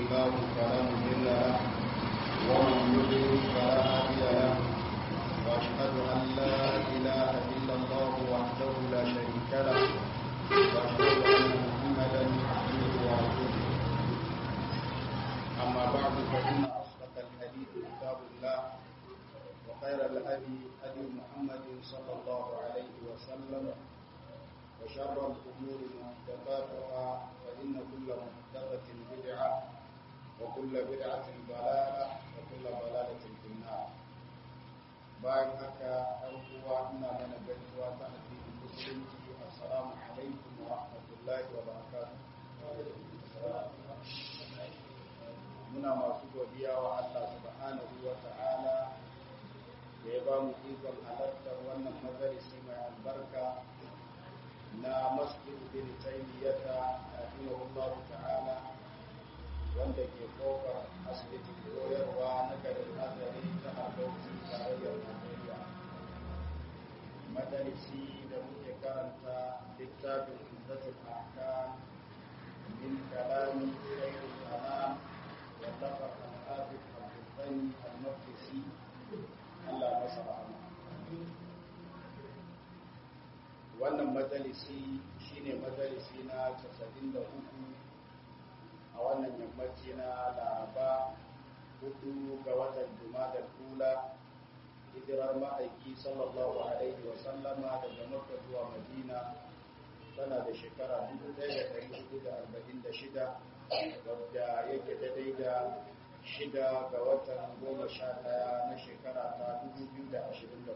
الله فلا مضل له ومن يضلل فلا هادي له واشهد ان لا اله الا الله وحده لا شريك له واشهد ان محمدا عبده ورسوله اما بعد فان اصدق الحديث كتاب الله وخير الهدي هدي محمد صلى الله عليه وسلم وشر الأمور محدثاتها فإن كل محدثة بدعة وكل بدعة ضلالة وكل ضلالة في النار. bayan haka ɗan uwa ina mana gaisuwa ta addinin musulunci assalamu alaikum wa rahmatullahi wa barakatuh. Muna masu godiya wa Allah subhanahu wa ta'ala da ya ba mu ikon halartar wannan majalisi mai albarka na masjid bin taymiyata rahimahullahu ta'ala wanda ke kofar asibitin koyarwa na garin azari ta Bauchi tarayyar Najeriya. Majalisi da muke karanta littafin Umdatul Ahkam min kalami Sayyidul Anam wallafar al-Hafiz Abdul Ghani al-Maqdisi Allah masa rahama. Wannan majalisi shine majalisi na 93 a wannan yammaci na Laraba 4 ga watan Jumadal Ula, hijirar ma'aiki sallallahu alaihi wa sallama daga Makka zuwa Madina tana da shekara 1446 wadda yake daidai da 6 ga watan 11 na shekara ta 2024.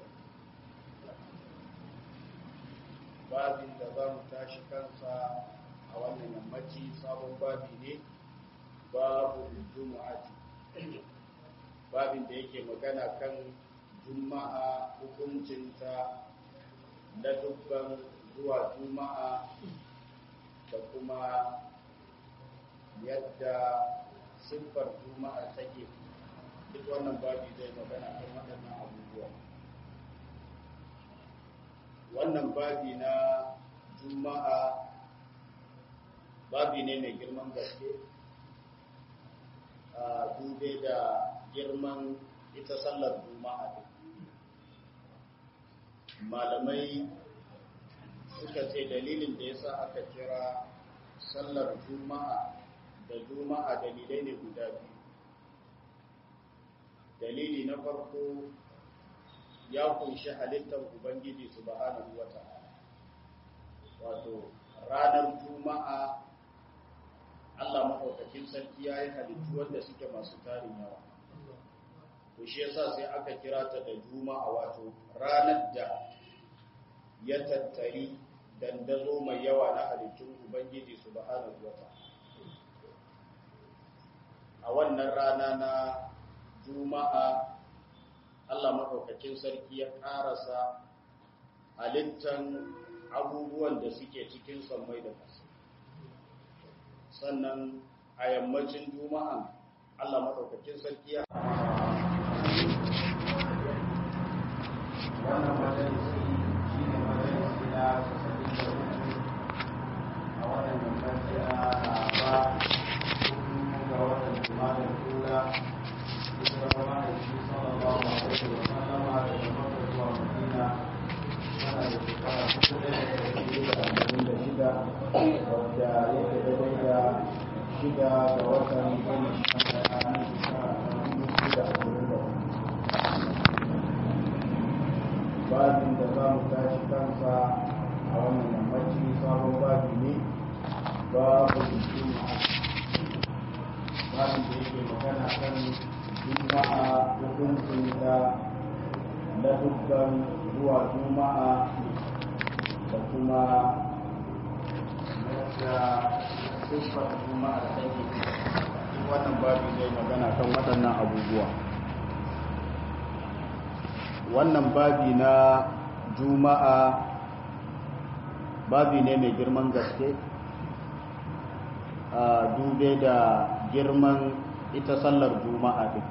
babin da za mu tashi kansa a wannan yammaci sabon babi ne, babu jumu'ati, babin da yake magana kan juma'a, hukuncinta na dubban zuwa juma'a da kuma yadda siffar juma'a take. Duk wannan babi zai magana kan waɗannan abubuwa. Wannan babi na juma'a babi ne mai girman gaske a dube da girman ita sallar juma'a ne. Malamai suka ce dalilin da yasa aka kira sallar juma'a da juma'a dalilai ne guda biyu. Dalili na farko ya kunshi halittar Ubangiji subhanahu wa ta'ala. Wato, ranar Juma'a, Allah maɗaukakin sarki ya yi halittu wanda suke masu tarin yawa. To, shi yasa sai aka kira ta da Juma'a, wato, ranar da ya tattari dandazo mai yawa na halittun Ubangiji subhanahu wa ta'ala. A wannan rana na Juma'a, Allah maɗaukakin sarki ya ƙarasa halittan abubuwan da suke cikin sammai da ƙasa. Sannan a yammacin Juma'a, Allah maɗaukakin sarki ya wannan majalisi shi ne majalisi na 93 a wannan yammaci na Laraba 4 ga watan Jumadal Ula. Babin da za mu tashi kansa a wannan yammaci sabon babi ne, babu juma'a. Babin da yake magana kan juma'a, hukuncin da na dubban zuwa juma'a da kuma yadda siffar juma'a da take. Wannan babi zai magana kan waɗannan abubuwa. Wannan babi na juma'a babi ne mai girman gaske a dube da girman ita sallar juma'a din.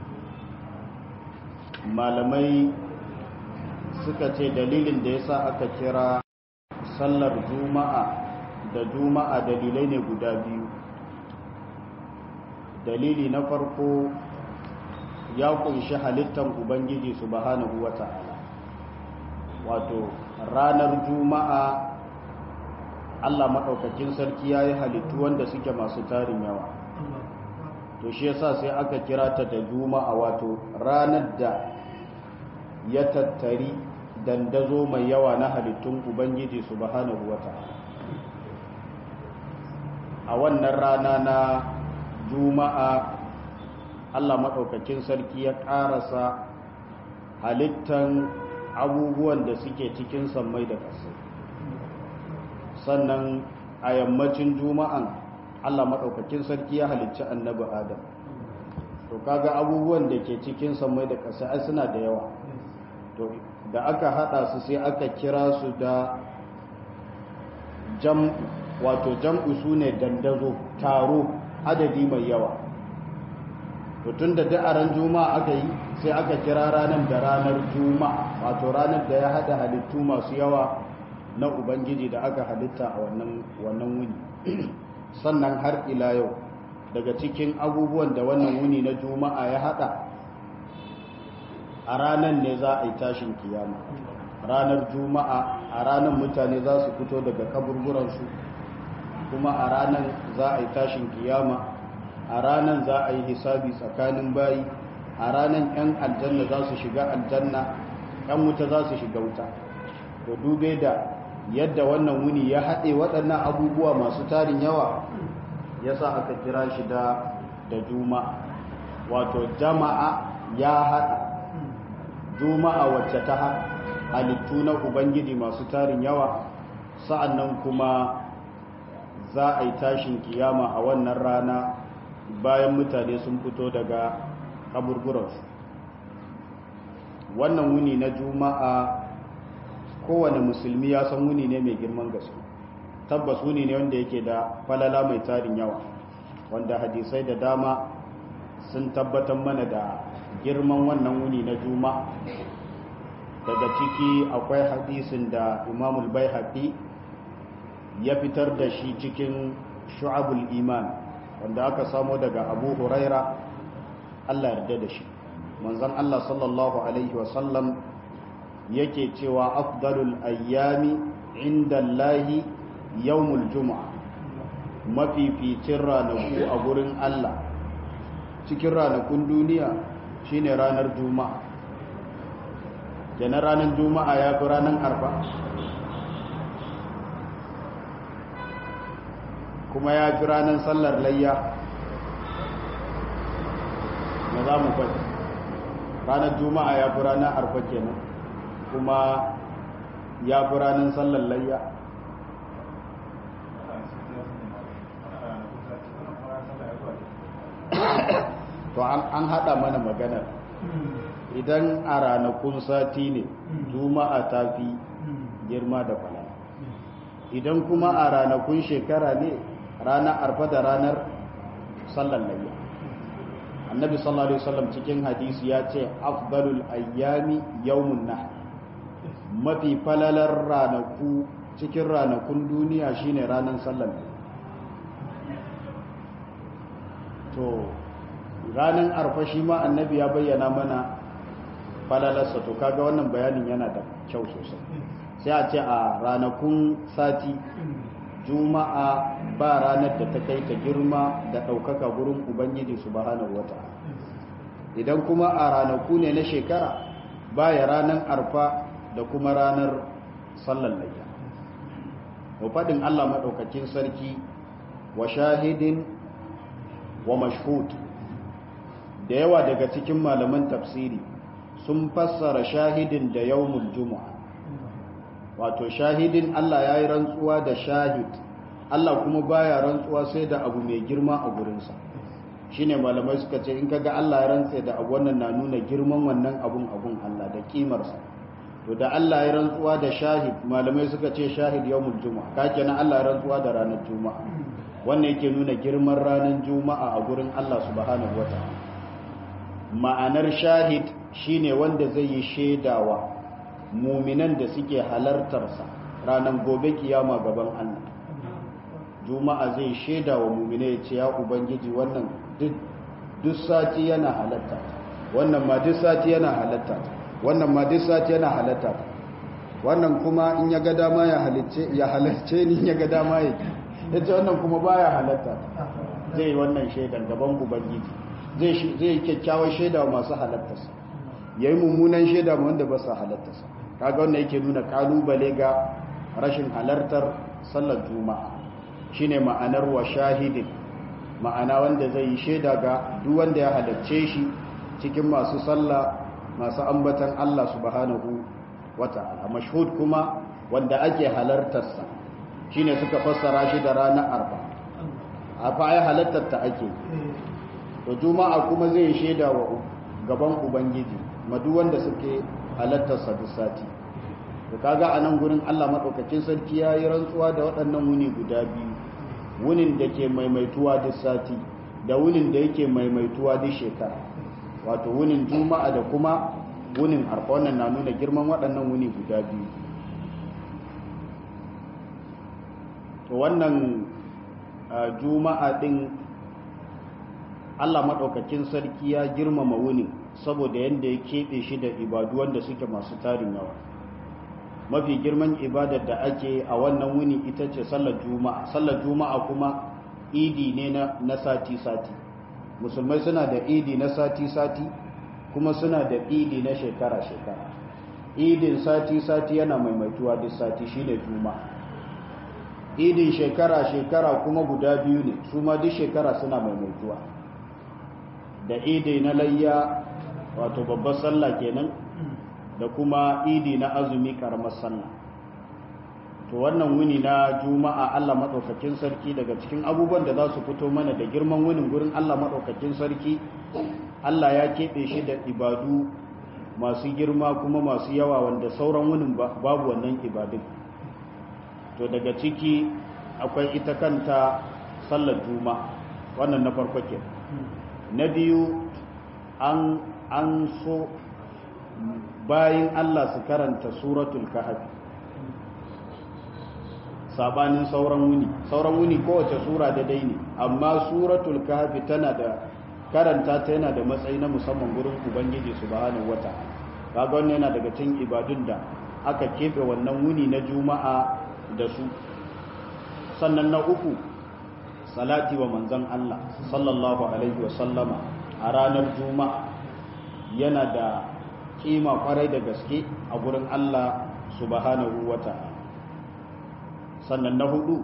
Malamai suka ce dalilin da yasa aka kira sallar juma'a da juma'a dalilai ne guda biyu. dalili na farko ya kunshi halittar ubangiji subhanahu wata'ala, wato ranar juma'a Allah maɗaukakin sarki ya yi halittu wanda suke masu tarin yawa, to shi yasa sai aka kira ta da juma'a, wato ranar da ya tattari dandazo mai yawa na halittun ubangiji subhanahu wata'ala. A wannan rana na juma'a Allah maɗaukakin sarki ya ƙarasa halittan abubuwan da suke cikin sammai da ƙasa. Sannan a yammacin juma'an Allah maɗaukakin sarki ya halicci annabi Adam. To kaga abubuwan da ke cikin sammai da ƙasa ai suna da yawa. To da aka haɗa su sai aka kira su da wato jam'u su ne dandazo, taro, adadi mai yawa. To tun da da'aran juma'a aka yi sai aka kira ranar da ranar juma'a, wato ranar da ya haɗa halittu masu yawa na ubangiji da aka halitta a wannan wuni. Sannan har ila yau daga cikin abubuwan da wannan wuni na juma'a ya haɗa, a ranar ne za a yi tashin kiyama. Ranar juma'a a ranar mutane za su fito daga kaburburansu, kuma a ranar za a yi tashin kiyama, a ranar za a yi hisabi tsakanin bayi, a ranar 'yan aljanna za su shiga aljanna, 'yan wuta za su shiga wuta. To dube da yadda wannan wuni ya haɗe waɗannan abubuwa masu tarin yawa, ya sa aka kira shi da juma'a, wato jama'a ya haɗa juma'a wacce ta halittu na ubangiji masu tarin yawa, sa'annan kuma za a yi tashin kiyama a wannan rana bayan mutane sun fito daga kaburburansu. Wannan wuni na juma'a kowane musulmi ya san wuni ne mai girman gaske, tabbas wuni ne wanda yake da falala mai tarin yawa, wanda hadisai da dama sun tabbatar mana da girman wannan wuni na juma'a. Daga ciki akwai hadisin da Imamul Baihaqi ya fitar da shi cikin Shu'abul Iman, wanda aka samo daga Abu Huraira, Allah yarda da shi. Manzon Allah sallallahu alaihi wasallam yake cewa afdalul ayyami indallahi yawmul jumu'a, mafificin ranaku a gurin Allah cikin ranakun duniya shine ranar juma'a. Kenan ranar juma'a ya fi ranar arfa, kuma ya fi ranar sallar layya. na za mu faɗi ranar juma'a ya fi ranar arfa kenan, kuma ya fi ranar sallar layya. To an haɗa mana maganar, idan a ranakun sati ne juma'a ta fi girma da fala, idan kuma a ranakun shekara ne ranar arfa da ranar sallar layya. Annabi sallallahu alaihi wasallam cikin hadisi ya ce afdalul ayyami yawmun nahr, mafi falalar ranaku cikin ranakun duniya shine ranar sallar layya. To ranar arfa shi ma annabi ya bayyana mana falalarsa, to kaga wannan bayanin yana da kyau sosai. Sai a ce a ranakun sati juma'a ba ranar da ta kai ta girma da ɗaukaka gurin ubangiji subhanahu wata'ala. Idan kuma a ranaku ne na shekara baya ranar arfa da kuma ranar sallar layya. Faɗin Allah maɗaukakin sarki wa shahidin wa mashhud, da yawa daga cikin malaman tafsiri sun fassara shahidin da yawmul jumu'a, wato shahidin Allah ya yi rantsuwa da shahid, Allah kuma baya rantsuwa sai da abu mai girma a gurinsa. Shine malamai suka ce in kaga Allah ya rantse da abu, wannan na nuna girman wannan abun Allah da kimarsa. To da Allah ya rantsuwa da shahid, malamai suka ce shahid yawmul jumu'a, ka kenan Allah ya rantsuwa da ranar juma'a. Wannan yake nuna girman ranar juma'a a gurin Allah subhanahu wataala. Ma'anar shahid shine wanda zai yi shaidawa muminan da suke halartarsa ranar gobe kiyama gaban Allah. juma'a zai shaida wa mu'mine ya ce ya ubangiji wannan duk sati yana halatta wannan ma duk sati yana halatta wannan ma duk sati yana halatta wannan kuma in ya ga dama ya halarce ni ya ga dama ya ce wannan kuma baya halatta zai wannan shaidan gaban ubangiji zai kyakkyawar shaida wa masu halattarsa yayi mummunan shaida ma wanda ba su halattarsa kaga wannan yake nuna kalubale ga rashin halartar sallar juma'a shine ma'anar wa shahidin ma'ana wanda zai yi shaida ga duk wanda ya halarce shi cikin masu sallah masu ambatan Allah subhanahu wata'ala mashhud kuma wanda ake halartarsa shine suka fassara shi da ranar arba a fa ai halartar ta ake to juma'a kuma zai shaida wa gaban ubangiji ma duk wanda suke halartarsa duk sati to kaga anan gurin Allah madaukakin sarki yayi rantsuwa da waɗannan wuni guda biyu wunin da ke maimaituwa duk sati da wunin da yake maimaituwa duk shekara wato wunin juma'a da kuma wunin arfa wannan na nuna girman waɗannan wuni guda biyu to wannan juma'a din Allah madaukakin sarki ya girmama wunin saboda yanda ya keɓe shi da ibadu wanda suke masu tarin yawa mafi girman ibadar da ake a wannan wuni ita ce sallar juma'a kuma idi ne na sati-sati musulmai suna da idi na sati-sati kuma suna da idi na shekara-shekara idin sati-sati yana maimaituwa duk sati shine juma'a idin shekara-shekara kuma guda biyu ne su ma duk shekara suna maimaituwa da idi na layya wato babbar sallah kenan da kuma idi na azumi karamar sallah to wannan wuni na juma'a Allah madaukakin sarki daga cikin abubuwan da za su fito mana da girman wunin gurin Allah madaukakin sarki Allah ya keɓe shi da ibadu masu girma kuma masu yawa wanda sauran wunin babu wannan ibadun to daga ciki akwai ita kanta sallar juma'a wannan na farko ke na biyu an so bayan Allah su karanta suratul kahf sabanin sauran wuni kowace sura da dai ne amma suratul kahf tana da karanta ta yana da matsayi na musamman gurin ubangiji subhanahu wata'ala kaga wannan yana daga cikin ibadun da aka keɓe wannan wuni na juma'a da su sannan na uku salati wa manzon Allah sallallahu alaihi wa sallama a ranar juma'a yana da kima kwarai da gaske a gurin Allah subhanahu wata'ala sannan na hudu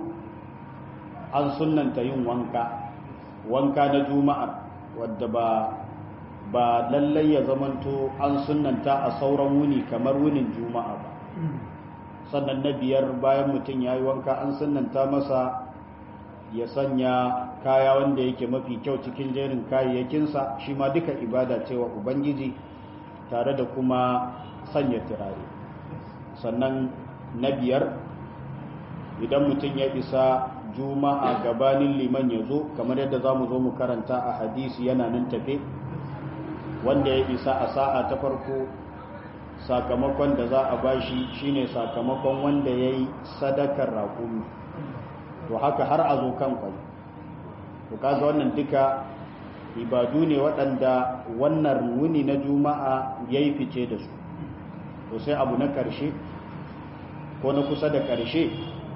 an sunnanta yin wanka na juma'a wadda ba lallai ya zamanto an sunnanta a sauran wuni kamar wunin juma'a ba sannan na biyar bayan mutum ya yi wanka an sunnanta masa ya sanya kaya wanda yake mafi kyau cikin jerin kayayyakinsa shi ma duka ibada cewa ubangiji tare da kuma sanya turare sannan na biyar idan mutum ya isa juma'a gabanin liman ya zo kamar yadda za mu zo mu karanta a hadisi yana nan tafe wanda ya isa a sa'a ta farko sakamakon da za a bashi shine sakamakon wanda ya yi sadakar raƙumi to haka har a zo kan kwai to kaga wannan duka ibadu ne waɗanda wannan wuni na juma'a ya yi fice da su to sai abu na ƙarshe ko na kusa da ƙarshe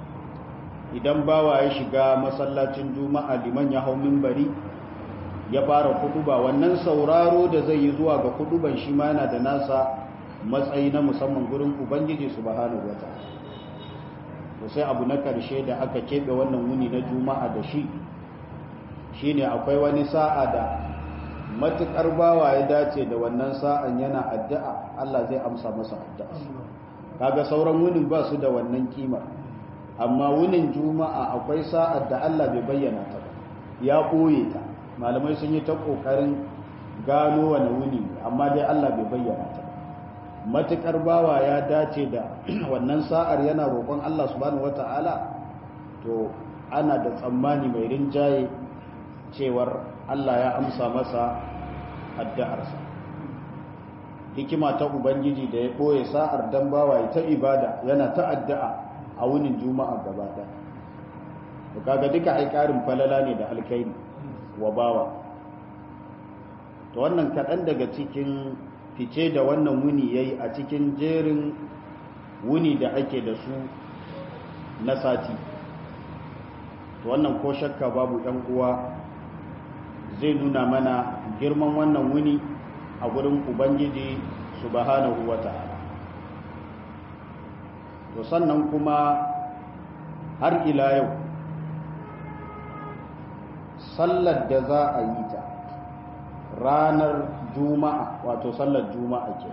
idan bawa ya shiga masallacin juma'a liman ya hau minbari ya fara kutuba wannan sauraro da zai yi zuwa ga kutuban shi ma yana da nasa matsayi na musamman gurin ubangiji subhanahu wataala to sai abu na karshe da aka keɓe wannan wuni na juma'a da shi shine akwai wani sa'a da matukar bawa ya dace da wannan sa'an yana addu'a Allah zai amsa masa addu'a kaga sauran wunin ba su da wannan kima amma wunin juma'a akwai sa'ar da Allah bai bayyana ta ba ya ɓoye ta malamai sun yi ta ƙoƙarin gano wani wuni amma dai Allah bai bayyana ta matuƙar bawa ya dace da wannan sa'ar yana roƙon Allah subhanahu wata'ala to ana da tsammani mai rinjaye cewar Allah ya amsa masa addu'arsa hikima ta ubangiji da ya ɓoye sa'ar dan bawa ya ta ibada yana ta addu'a a wunin juma'a gaba ɗaya to kaga duka ai karin falala ne da alkhairi wa bawa. To wannan kaɗan daga cikin fice da wannan wuni yayi a cikin jerin wuni da ake da su na sati. To wannan ko shakka babu ɗan uwa zai nuna mana girman wannan wuni a gurin Ubangiji subhanahu wata'ala. To sannan kuma har ila yau sallar da za a yi ta ranar juma'a, wato sallar juma'a ke,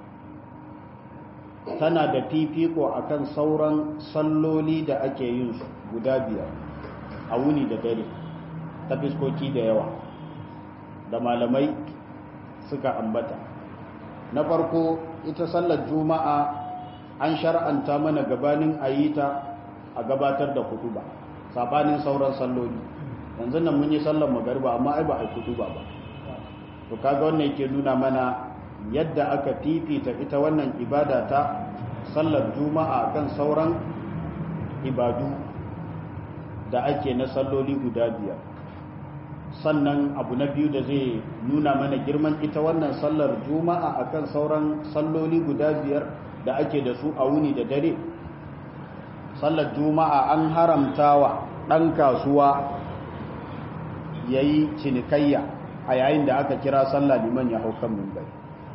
tana da fifiko akan sauran salloli da ake yin su guda biyar a wuni da dare ta fiskoki da yawa da malamai suka ambata. Na farko, ita sallar juma'a an shar'anta mana gabanin a yi ta a gabatar da hutuba sabanin sauran salloli. Yanzu nan mun yi sallar magariba amma ai ba a hutuba ba. To kaga wannan yake nuna mana yadda aka fifita ita wannan ibada ta sallar juma'a kan sauran ibadu da ake na salloli guda biyar. Sannan abu na biyu da zai nuna mana girman ita wannan sallar juma'a akan sauran salloli guda biyar da ake da su a wuni da dare, sallar juma'a an haramtawa ɗan kasuwa ya yi cinikayya a yayin da aka kira sallah liman ya hau kan mimbari.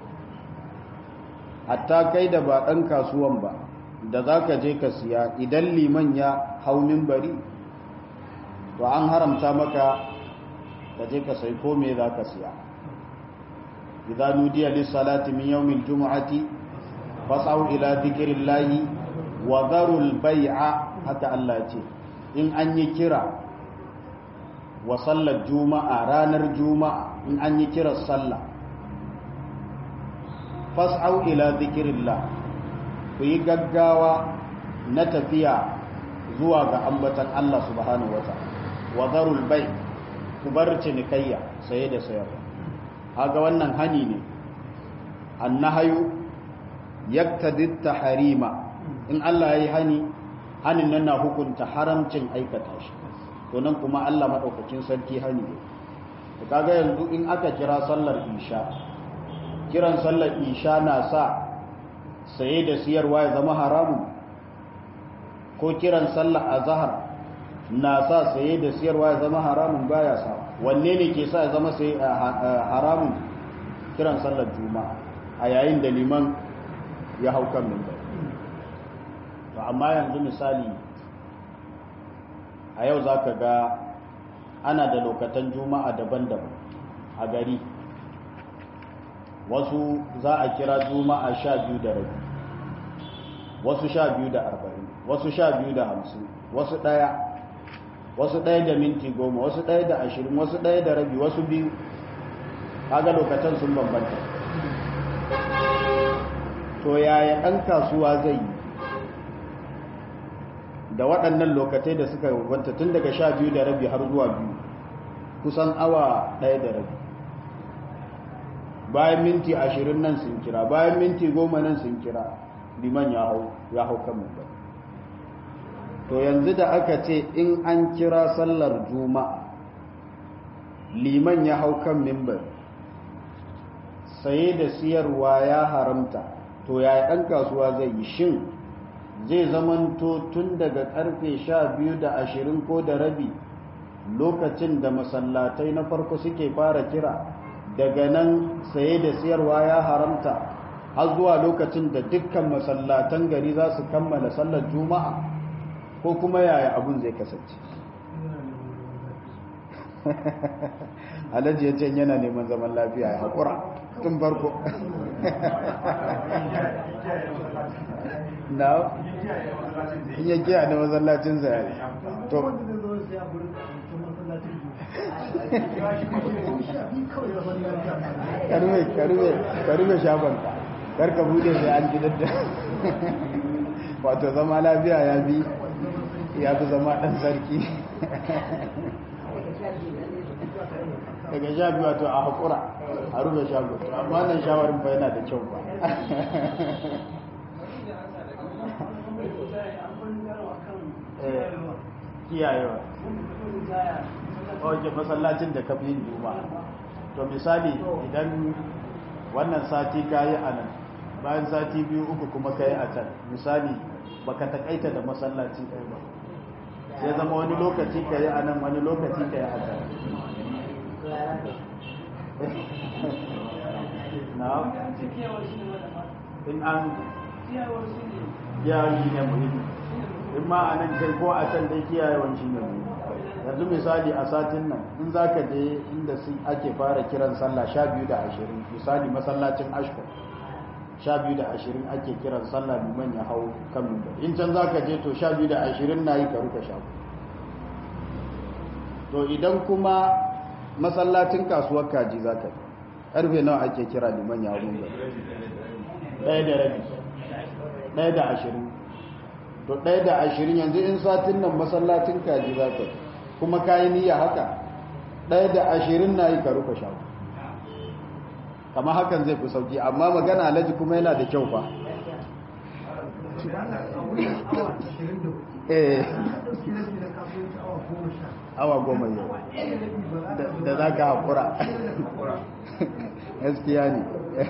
Hatta kai da ba ɗan kasuwan ba da za ka je ka siya, idan liman ya hau mimbari to an haramta maka ka je ka sai ko me za ka siya. idza nudiya lis salati min yawmil jumu'ati fas'au ila dhikrillahi wa dharul bai'a, haka Allah ce in an yi kira wa sallar juma'a ranar juma'a, in an yi kira sallah fas'au ila dhikrillah, ku yi gaggawa na tafiya zuwa ga ambatan Allah subhanahu wataala. Wa dharul bai', ku bar cinikayya, saye da sayarwa. Haga wannan hani ne, annahayu yaktadi tahrima, in Allah yayi hani, hanin nan na hukunta haramcin aikata shi. To nan kuma Allah madaukakin sarki hani ne. To kaga yanzu in aka kira sallar isha, kiran sallar isha na sa saye da siyarwa ya zama haramun, ko kiran sallar azhar na sa saye da siyarwa ya zama haramun? Baya sa. Wanne ne ke sa ya zama sai haramun? Kiran sallar juma'a a yayin da liman ya hau kan minbar. To amma yanzu misali a yau zaka ga ana da lokatan juma'a daban-daban a gari. Wasu za a kira juma'a 12:30, wasu 12:40, wasu 12:50, wasu ɗaya, wasu 1 da minti 10, wasu 1 da 20, wasu 1 da rabi, wasu 2. Kaga lokacin sun bambanta. To yaya ɗan kasuwa zai yi da waɗannan lokatai da suka bambanta tun daga 12:30 har zuwa 2, kusan awa 1 da rabi? Bayan minti 20 nan sun kira, bayan minti 10 nan sun kira, liman ya hau kan minbar. To yanzu da aka ce in an kira sallar juma'a liman ya hau kan minbar, saye da siyarwa ya haramta, to yaya ɗan kasuwa zai yi? Shin zai zamanto tun daga ƙarfe 12:20 ko da rabi, lokacin da masallatai na farko suke fara kira, daga nan saye da siyarwa ya haramta har zuwa lokacin da dukkan masallatan gari za su kammala sallar juma'a, ko kuma yaya abun zai kasance? Alhaji ya ce yana neman zaman lafiya ya haƙura tun farko. Na in ya kiya da masallacin zai to karbe shagonka, karka bude sai an gidan da wato zama lafiya ya fi zama ɗan sarki. Daga 12 wato a haƙura a rufe shago, amma nan shawarin fa yana da kyau ba. kiyayewa oke masallacin da ka fi yin juma'a to misali idan wannan sati ka yi a nan bayan sati biyu uku kuma ka yi a can misali baka takaita da masallaci ɗaya ba sai zama wani lokaci ka yi a nan wani lokaci ka yi a can na in an kiyayewa shi ne muhimmi in ma a nan kai ko a can dai kiyayewa shi ne muhimmi yanzu misali a satin nan in za ka je inda ake fara kiran sallah 12:20 misali masallacin ashko 12:20 ake kiran sallah liman ya hau kan mimbar in can za ka je to 12:20 na yi ka rufe shago to idan kuma masallacin kasuwar kaji za ka karfe nawa ake kira liman ya hau mimbar 1:20 to 1:20 yanzu in satin nan masallacin kaji za ka kuma kayi niyya haka 1:20 na yi ka rufe shago kama hakan zai fi sauki amma magana alaji kuma yana da kyau fa awa 10 yau da za ka haƙura gaskiya ne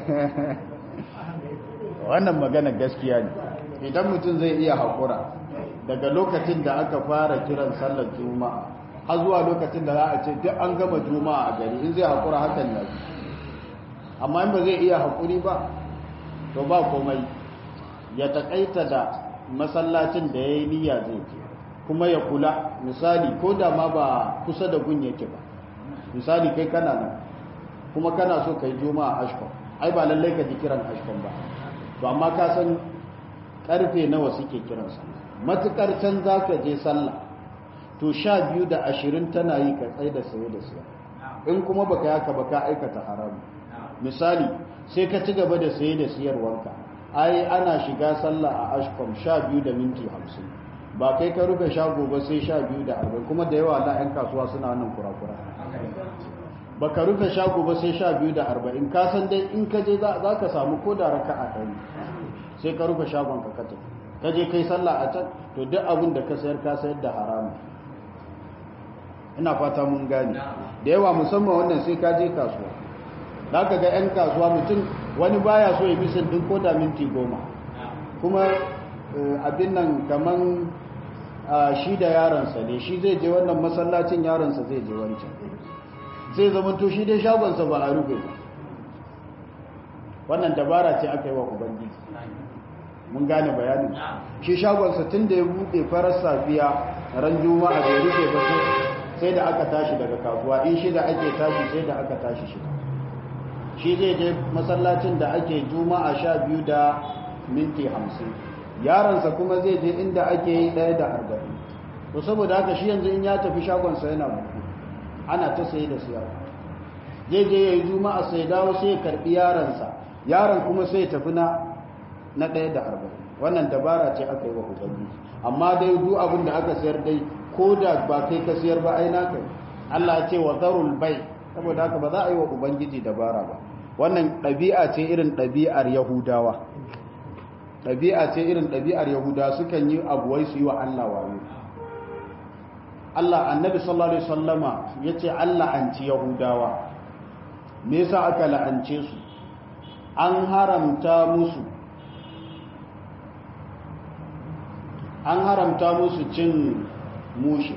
wannan magana gaskiya ne idan mutum zai iya haƙura daga lokacin da aka fara kiran sallar juma'a har zuwa lokacin da za a ce duk an gama juma'a a gari in zai haƙura hakan ya fi amma in ba zai iya haƙuri ba to ba komai ya taƙaita da masallacin da ya yi niyya zai ke kuma ya kula misali ko da ma ba kusa da gun yake ba misali kai kana nan kuma kana so ka yi juma'a ashkon ai ba lallai ka ji kiran ashkon ba to amma ka san karfe nawa suke kiran sallah matukar can za ka je sallah to 12:20 tana yi ka tsaye da saye da siya in kuma baka yaka ba ka aikata haramu misali sai ka ci gaba da saye da siyarwanka ai ana shiga sallah a ashkom 12:50 ba kai ka rufe shago ba sai 12:40 kuma da yawa Allah 'yan kasuwa suna nan kurakura ba ka rufe shago ba sai 12:40 ka san dai in ka je za ka samu ko da raka'a ɗari sai ka rufe shagon ka kace ka je kai sallah a can to duk abin da ka sayar da haramu ina fata mun gane da yawa musamman wannan sai ka je kasuwa za ka ga 'yan kasuwa mutum wani baya so ya bisan din ko da minti 10 kuma abin nan kaman shi da yaransa ne shi zai je wannan masallacin yaransa zai je wancan sai zamanto shi dai shagonsa ba a rufe ba wannan dabara ce aka yi wa ubangiji mun gane bayanin shi shagonsa tun da ya buɗe farar safiya ran juma'a bai rufe ba sai da aka tashi daga kasuwa in shida ake tashi sai da aka tashi shida shi zai je masallacin da ake juma'a 12:50 yaransa kuma zai je inda ake yi 1:40 to saboda haka shi yanzu in ya tafi shagonsa yana buɗe ana ta saye da siyarwa zai je ya yi juma'a sai dawo sai ya karɓi yaransa yaron kuma sai ya tafi na 1:40 wannan dabara ce aka yi wa ubangiji amma dai duk abin da aka sayar dai ko da ba kai ka sayar ba ai naka Allah ya ce wa zarul bai saboda haka ba za a yi wa ubangiji dabara ba wannan ɗabi'a ce irin ɗabi'ar yahudawa sukan yi abuwai su yi wa Allah wayo Allah annabi sallallahu alaihi wasallama yace Allah an ci yahudawa me yasa aka la'ance su an haramta musu cin mushi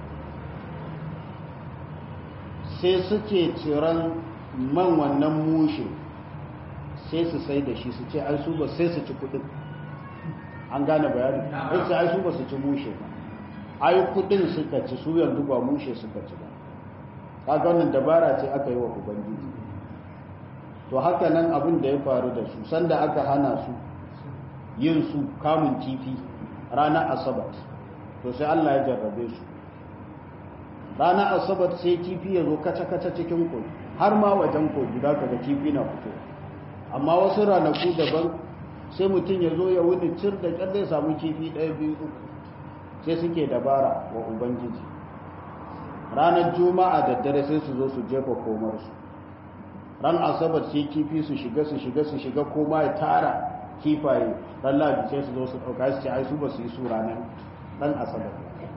sai suke ciran man wannan mushi sai su sai da shi su ce ai su ba sai su ci kudin an gane bayani sai ai su ba su ci mushe ba ai kudin suka ci su yanzu ba mushe suka ci ba kaga wannan dabara ce aka yi wa ubangiji to haka nan abin da ya faru da su sanda aka hana su yin su kamun kifi ranar asabar to sai Allah ya jarrabe su ranar asabar sai kifi ya zo kaca-kaca cikin kogi har ma wajen kogi da kaga kifi na fito amma wasu ranaku daban sai mutum ya zo ya wuni cir da ƙyar zai samu kifi 1 2 3 sai suke dabara wa ubangiji ranar juma'a da dare sai su zo su jefa komarsu ran asabar sai kifi su shiga koma ya tara kifaye ran labi sai su zo su ɗauka su ce ai su ba su yi su ranar ran asabar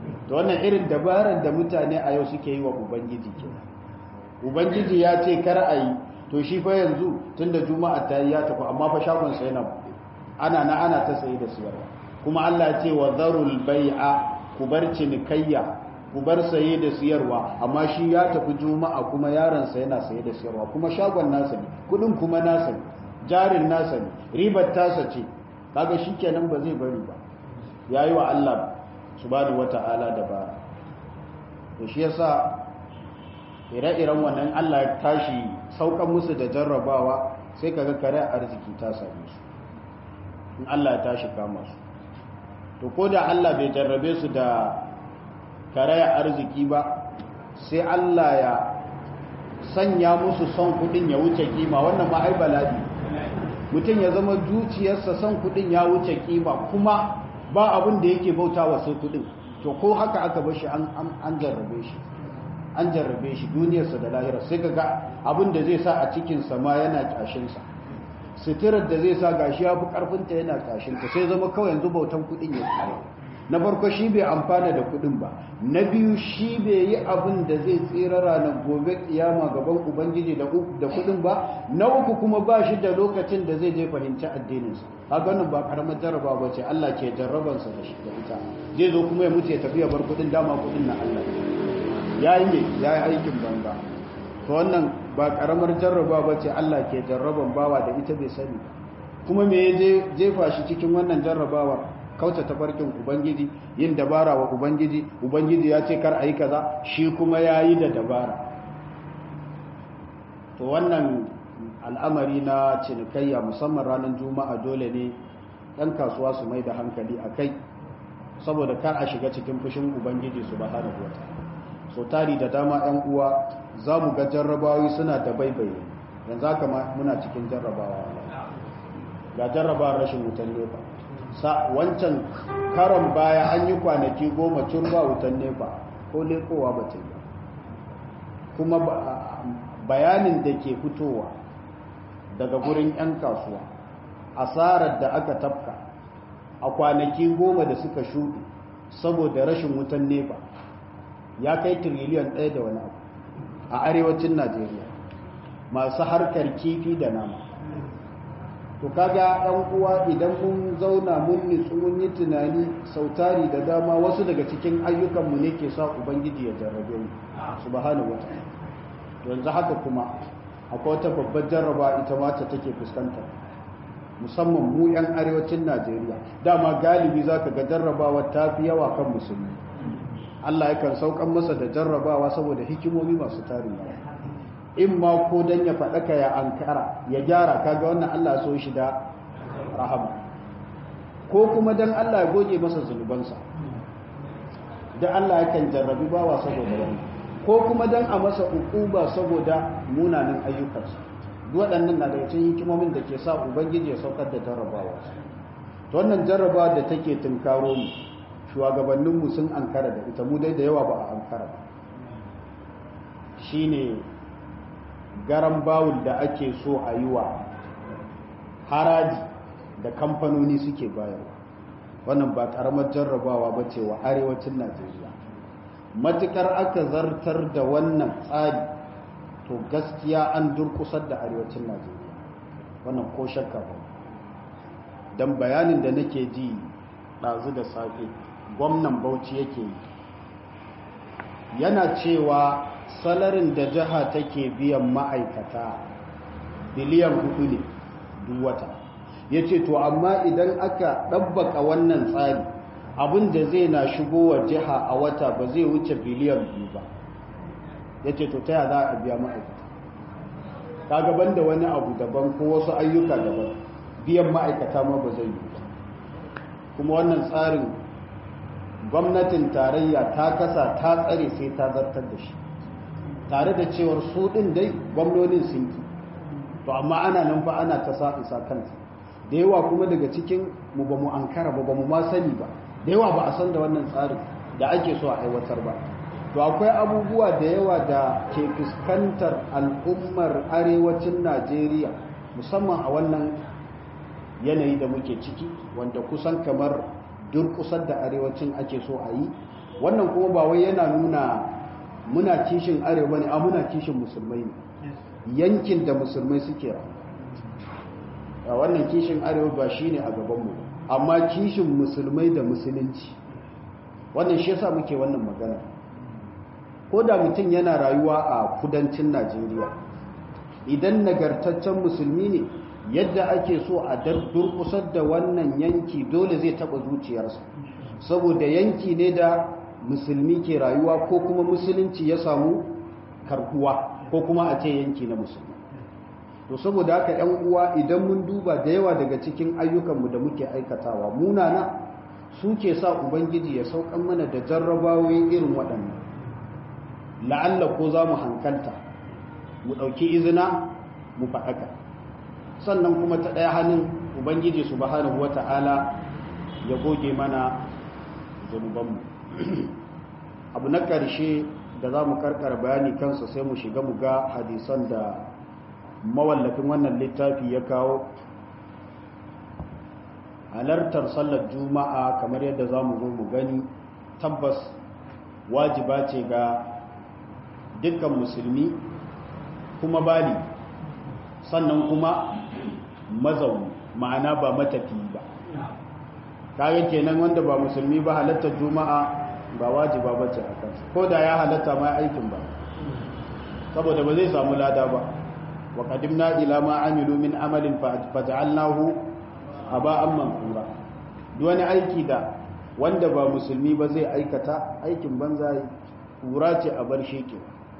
to wannan irin dabarar da mutane a yau suke yi wa ubangiji kenan. Ubangiji ya ce kar a yi, to shi fa yanzu tunda juma'a ta yi ya tafi, amma fa shagon sa yana ana ta saye da siyarwa. Kuma Allah ya ce wa zarul bai'a, ku bar cinikayya, ku bar saye da siyarwa, amma shi ya tafi juma'a kuma yaron sa yana saye da siyarwa, kuma shagon nasa ne, kudin kuma nasa ne, jarin nasa ne, ribar tasa ce. Kaga shikenan ba zai bari ba, yayi wa Allah subhanahu wata'ala dabara. To shi yasa ire-iren wannan Allah ya tashi saukan musu da jarrabawa, sai kaga kare arziki ta same su in Allah ya tashi kama su. To ko da Allah bai jarrabe su da kare arziki ba, sai Allah ya sanya musu son kudin ya wuce kima, wannan ma ai bala'i. Mutum ya zama zuciyarsa son kudin ya wuce kima, kuma ba abin da yake bautawa sai kudin. To ko haka aka bar shi an jarrabe shi, an jarrabe shi duniyarsa da lahira, sai ka ga abin da zai sa a cikinsa ma yana ƙashinsa, sitirar da zai sa gashi ya fi ƙarfinta yana ƙashinta, sai zama kawai yanzu bautan kuɗin ya tsara. Na farko shi bai amfana da kuɗin ba, na biyu shi bai yi abin da zai tsira ranar gobe kiyama gaban ubangiji da kuɗin ba, na uku kuma ba shi da lokacin da zai je fahimci addininsa. Haka nan ba karamar jarraba ba ce, Allah ke jarrabansa da shi da ita. Zai zo kuma ya mutu ya tafi ya bar kuɗin, dama kuɗin na Allah ya yi ne, ya yi aikin banza. To wannan ba karamar jarraba ba ce, Allah ke jarraban bawa da ita bai sani. Kuma me ya jefa shi cikin wannan jarrabawar? Kauta tafarkin ubangiji, yin dabara wa ubangiji ya ce kar a yi kaza, shi kuma ya yi da dabara. To wannan al'amari na cinikayya musamman ranar juma'a dole ne ɗan kasuwa su mai da hankali a kai, saboda kar a shiga cikin fushin ubangiji subhanahu wa ta'ala. So tari da dama 'yan uwa za mu ga jarrabawi suna da baibaye, yanzu haka muna cikin jarrabawa, ga jarrabawar rashin wutan nefa. Wancan karon baya an yi kwanaki 10 turba wutan nefa ko lekowa ba ta yi, kuma bayanin da ke fitowa daga gurin 'yan kasuwa, asarar da aka tafka a kwanaki 10 da suka shuɗe saboda rashin wutan nefa ya kai tiriliyan 1 da wani abu a arewacin Najeriya, masu harkar kifi da nama. To kaga ɗan uwa, idan mun zauna mun nitsu mun yi tunani, sautari da dama wasu daga cikin ayyukanmu ne ke sa ubangiji ya jarrabe mu subhanahu wataala. Yanzu haka kuma akwai wata babbar jarraba ita ma ta take fuskanta, musamman mu 'yan arewacin Najeriya. Dama galibi zaka ga jarrabawa ta fi yawa kan musulmi. Allah yakan saukan masa da jarrabawa saboda hikimomi masu tarin yawa, in ma ko dan ya faɗaka ya ankara ya gyara, kaga wannan Allah so shi da rahama, ko kuma dan Allah ya goge masa zunubansa, da Allah yakan jarrabi bawa saboda wani, ko kuma dan a masa ukuba saboda munanan ayyukansa. Waɗannan na daga cikin hikimomin da ke sa ubangiji ya saukar da jarrabawa. To wannan jarrabawa da take tunkaro mu, shugabanninmu sun ankara da ita, mu dai da yawa ba a ankara ba. Shine garan bawul da ake so a yi wa haraji da kamfanoni suke bayarwa. Wannan ba karamar jarrabawa ba ce wa arewacin Najeriya. Matukar aka zartar da wannan tsari, to gaskiya an durkusar da arewacin Najeriya, wannan ko shakka ba. Dan bayanin da nake ji ɗazu da safe gwamnan Bauchi yake yi, yana cewa salarin da jiha take biyan ma'aikata biliyan 4 ne duk wata. Ya ce to amma idan aka ɗabbaka wannan tsari, abin da zai na shigowa jiha a wata ba zai wuce biliyan 2 ba. Ya ce to ta yaya za a biya ma'aikata? Ka gaban da wani abu daban ko wasu ayyuka daban, biyan ma'aikata ma ba zai yi ba. Kuma wannan tsarin gwamnatin tarayya ta kasa ta tsare sai ta zartar da shi, tare da cewar su ɗin dai gwamnonin sun ki. To amma ana nan fa ana ta sa isa kanta, da yawa kuma daga cikin mu ba mu ankara ba, ba mu ma sani ba, da yawa ba a san da wannan tsarin da ake so a aiwatar ba. To akwai abubuwa da yawa da ke fuskantar al'ummar arewacin Najeriya, musamman a wannan yanayi da muke ciki, wanda kusan kamar durkusar da arewacin ake so a yi, wannan kuma ba wai yana nuna muna kishin arewa ne a muna kishin musulmai ne yankin da musulmai suke a wannan kishin arewa ba shine a gabanmu amma kishin musulmai da musulunci wannan shi yasa muke wannan magana ko da mutum yana rayuwa a kudancin Najeriya idan nagartaccen musulmi ne yadda ake so a durkusar da wannan yanki dole zai taba zuciyarsa saboda yanki ne da musulmi ke rayuwa ko kuma musulunci ya samu karbuwa ko kuma a ce yanki na musulmi to saboda haka ƴan uwa idan mun duba da yawa daga cikin ayyukanmu da muke aikatawa munana suke sa ubangiji ya saukan mana da jarrabawoyi irin waɗannan la'alla ko za mu hankalta mu ɗauki izina mu faɗaka sannan kuma ta ɗaya hannun ubangiji subhanahu wata'ala ya goge mana zunubanmu abu na ƙarshe da za mu karkar bayani kansa sai mu shiga mu ga hadisan da mawallafin wannan littafi ya kawo halartar sallar juma'a kamar yadda za mu zo mu gani tabbas wajiba ce ga dukkan musulmi kuma bali sannan kuma mazauni ma'ana ba matafi ba kaga kenan wanda ba musulmi ba halartar juma'a ba wajiba bace a kansa ko da ya halatta ma aikin ba saboda ba zai samu lada ba wa qadimna ila ma amilu min amalin faj'alnahu aba'an mansura duk wani aiki da wanda ba musulmi ba zai aikata aikin banza kura ce a bar sheke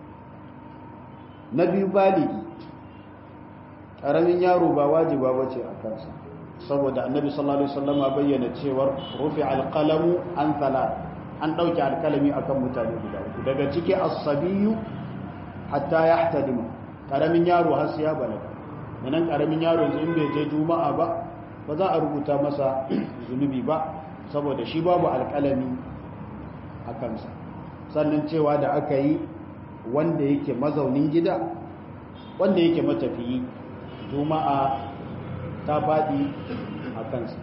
na biyu baligi ƙaramin yaro ba wajiba bace a kansa saboda annabi sallallahu alaihi wasallam bayyana cewa rufi alqalamu an thalath an dauke alkalami akan mutane guda uku daga ciki as-sabiyyu hatta yahtadima ƙaramin yaro har sai ya balaga nan ƙaramin yaro in bai je juma'a ba ba za a rubuta masa zunubi ba saboda shi babu alkalami a kansa sannan cewa da aka yi wanda yake mazaunin gida wanda yake matafiyi juma'a ta faɗi a kansa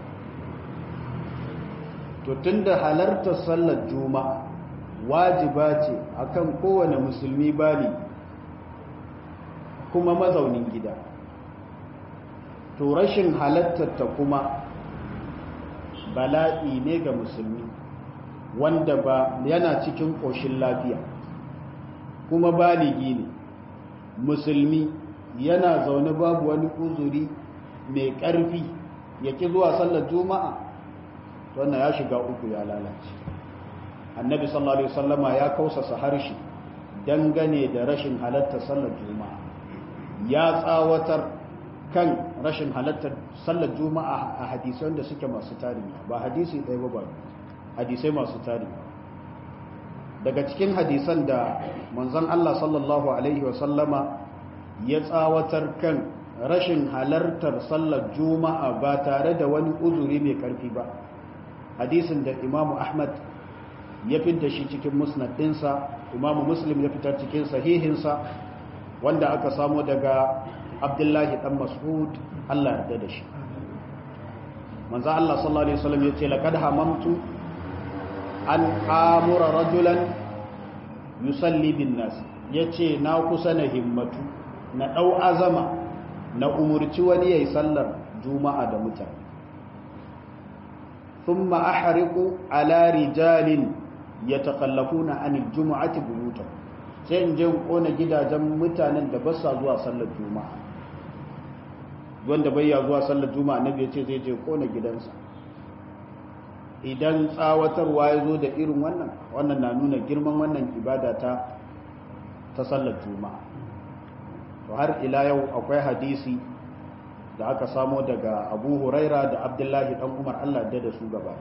to tunda halartar sallar juma'a wajiba ce akan kowane musulmi bali kuma mazaunin gida to rashin halartar ta kuma bala'i ne ga musulmi wanda ba yana cikin ƙoshin lafiya kuma baligi ne musulmi yana zaune babu wani uzuri mai ƙarfi ya ki zuwa sallar juma'a wannan ya shiga uku ya lalace annabi sallallahu alaihi wasallama ya kausasa harshe dangane da rashin halartar sallar juma'a ya tsawatar kan rashin halartar sallar juma'a a hadisai da suke masu tarihi ba hadisi ɗaya ba hadisai masu tarihi daga cikin hadisan da manzon Allah sallallahu alaihi wasallama ya tsawatar kan rashin halartar sallar juma'a ba tare da wani uzuri mai karfi ba hadisin da imamu ahmad ya fitar shi cikin musnad ɗinsa imamu muslim ya fitar cikin sahihinsa wanda aka samo daga abdullahi dan mas'ud Allah yarda da shi manzo Allah sallallahu alaihi wasallam yace laqad hamamtu an amura rajulan yusalli bin nas yace na kusa na himmatu na dau azama na umurci wani yayi sallar juma'a da mutane thumma ahriqu ala rijalin yatakhallafuna anil jumu'ati buyutahum sai in je kona gidajen mutanen da ba sa zuwa sallar juma'a wanda bai ya zuwa sallar juma'a annabi ya ce zai je kona gidansa idan tsawatarwa ya zo da irin wannan na nuna girman wannan ibada ta sallar juma'a to har ila yau akwai hadisi da aka samo daga Abu Huraira da Abdullahi dan Umar Allah da su gaba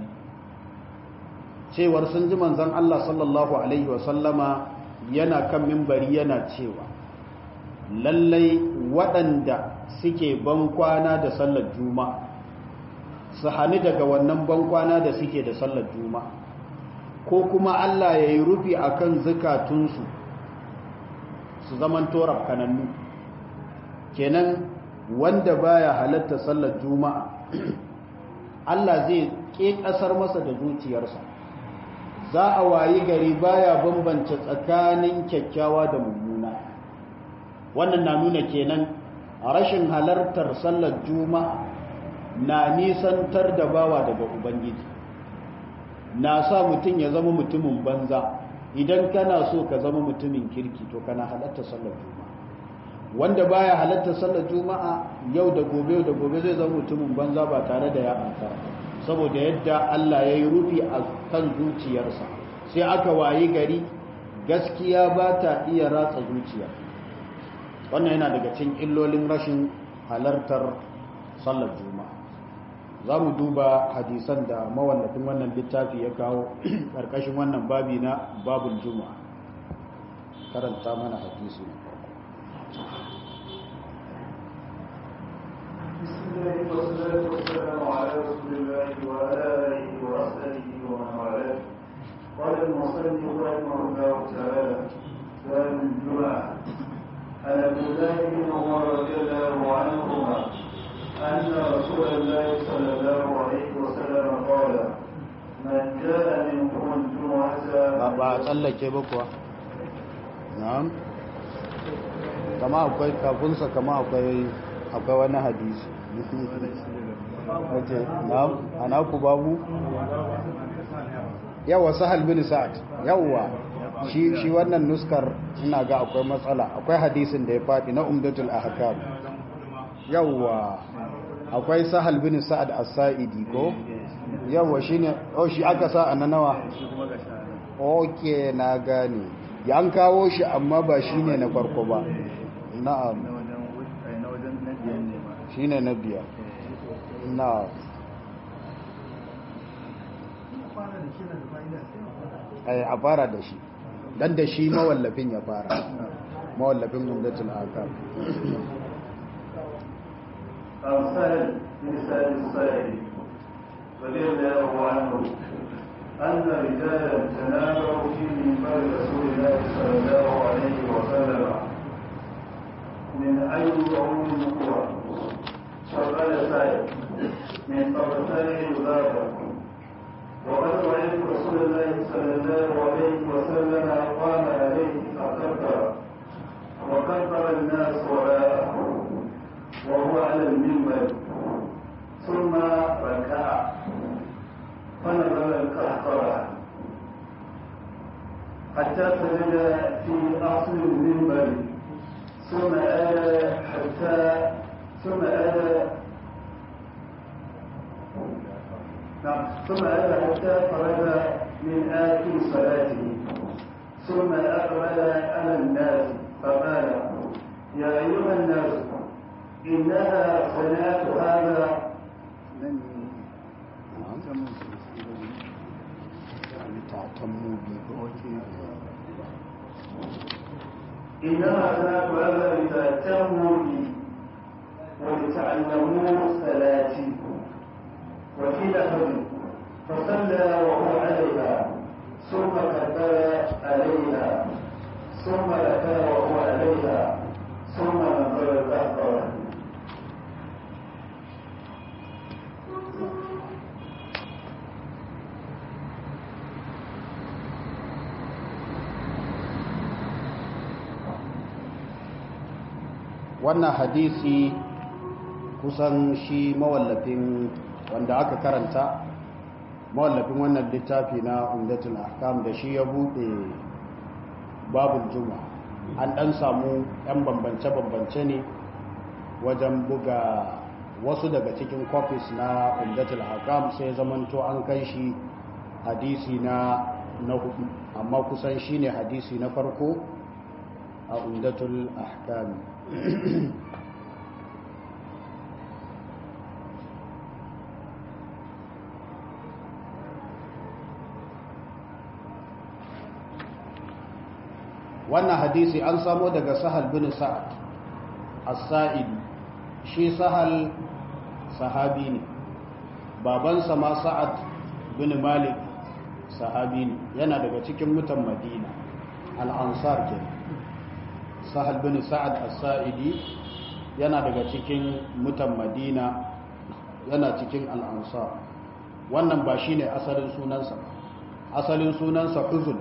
cewar sun ji manzon Allah sallallahu alaihi wasallama yana kan mimbari yana cewa lallai waɗanda suke bankwana da sallar juma'a su hani daga wannan bankwana da suke da sallar juma'a ko kuma Allah ya yi rufi a kan zukatunsu su zaman torab kanannu kenan wanda baya halatta sallar juma'a Allah zai ƙe ƙasar masa da zuciyarsa za a wayi gari baya bambance tsakanin kyakkyawa da mummuna. Wannan na nuna kenan a rashin halartar sallar juma'a na nisantar da bawa daga ubangiji, na sa mutum ya zama mutumin banza. Idan kana so ka zama mutumin kirki to kana halartar sallar juma'a. Wanda baya halartar sallar juma'a yau da gobe zai zama mutumin banza ba tare da ya ankara, saboda yadda Allah ya yi rufi a kan zuciyarsa, sai aka wayi gari gaskiya ba ta iya ratsa zuciya. Wannan yana daga cikin illolin rashin halartar sallar juma'a. Za mu duba hadisan da mawallafin wannan littafi ya kawo ƙarƙashin wannan babi na babul juma'a. Karanta mana hadisi na farko. Bismillahirrahmanirrahim. Wassalatu wassalamu ala rasulillahi wa ala alihi wa sahbihi wa man walah. Qala al-musannif rahimahullahu ta'ala bab al-jum'ah. An Abdullah bin Umar radiyallahu anhuma أن رسول الله صلى الله عليه وسلم قال من جاء منكم الجمعة ba tsallake ba kuwa. Na'am, kama akwai kafinsa, kama akwai wani hadisi. Na'am, ana ku babu yawa Sahal bin Sa'ad. Yawa shi wannan nuskar ina ga akwai matsala, akwai hadisin da ya faɗi na Umdatul Ahkam. Yawa akwai Sahal bin Sa'ad as-Sa'idi ko? Yawa shine, shi aka sa a nawa? Okay, na gane. Ya an kawo shi amma ba shine na farko ba. Na'am. Shine na biyar. Na'am. A fara da shi. Dan da shi mawallafin ya fara. Mawallafin Umdatul Ahkam. أرسل بلسان الصائد رضي الله عنه أن رجالا تنابروا في منبر رسول الله صلى الله عليه وسلم من أي قوم هو؟ فقال سائد من طرفي ذاك وقد رأيت رسول الله صلى الله عليه وسلم قام عليه فكبر وكبر الناس وراءه وهو على المنبر ثم ركع فنزل القهقرة حتى سجد في أصل المنبر ثم آل حتى فرغ من آخر صلاته ثم أقبل على الناس فقال يا أيها الناس إنها صلاة هذا إنما صلاة هذا لتأتموا بي ولتعلموا صلاتي. وفي لفظ فصلى وهو عليها ثم كبر عليها ثم ركع وهو عليها ثم نظر الأخبار. Wannan hadisi kusan shi mawallafin wanda aka karanta, mawallafin wannan littafi na Umdatul Ahkam da shi ya bude babul juma'a. An dan samu yan bambance-bambance ne wajen buga wasu daga cikin copies na Umdatul Ahkam, sai zamanto an kai shi hadisi na hudu, amma kusan shine hadisi na farko a Umdatul Ahkam. Wannan hadisi an samo daga Sahal bin Sa'ad as-Sa'idi. Shi Sahal sahabi ne, babansa ma Sa'ad bin Malik sahabi ne, yana daga cikin mutan Madina, al-Ansar ke. Sahal bin Sa'ad as-Sa'idi yana daga cikin mutan Madina, yana cikin al-Ansar. Wannan ba shine asalin sunansa ba. asalin sunansa huzun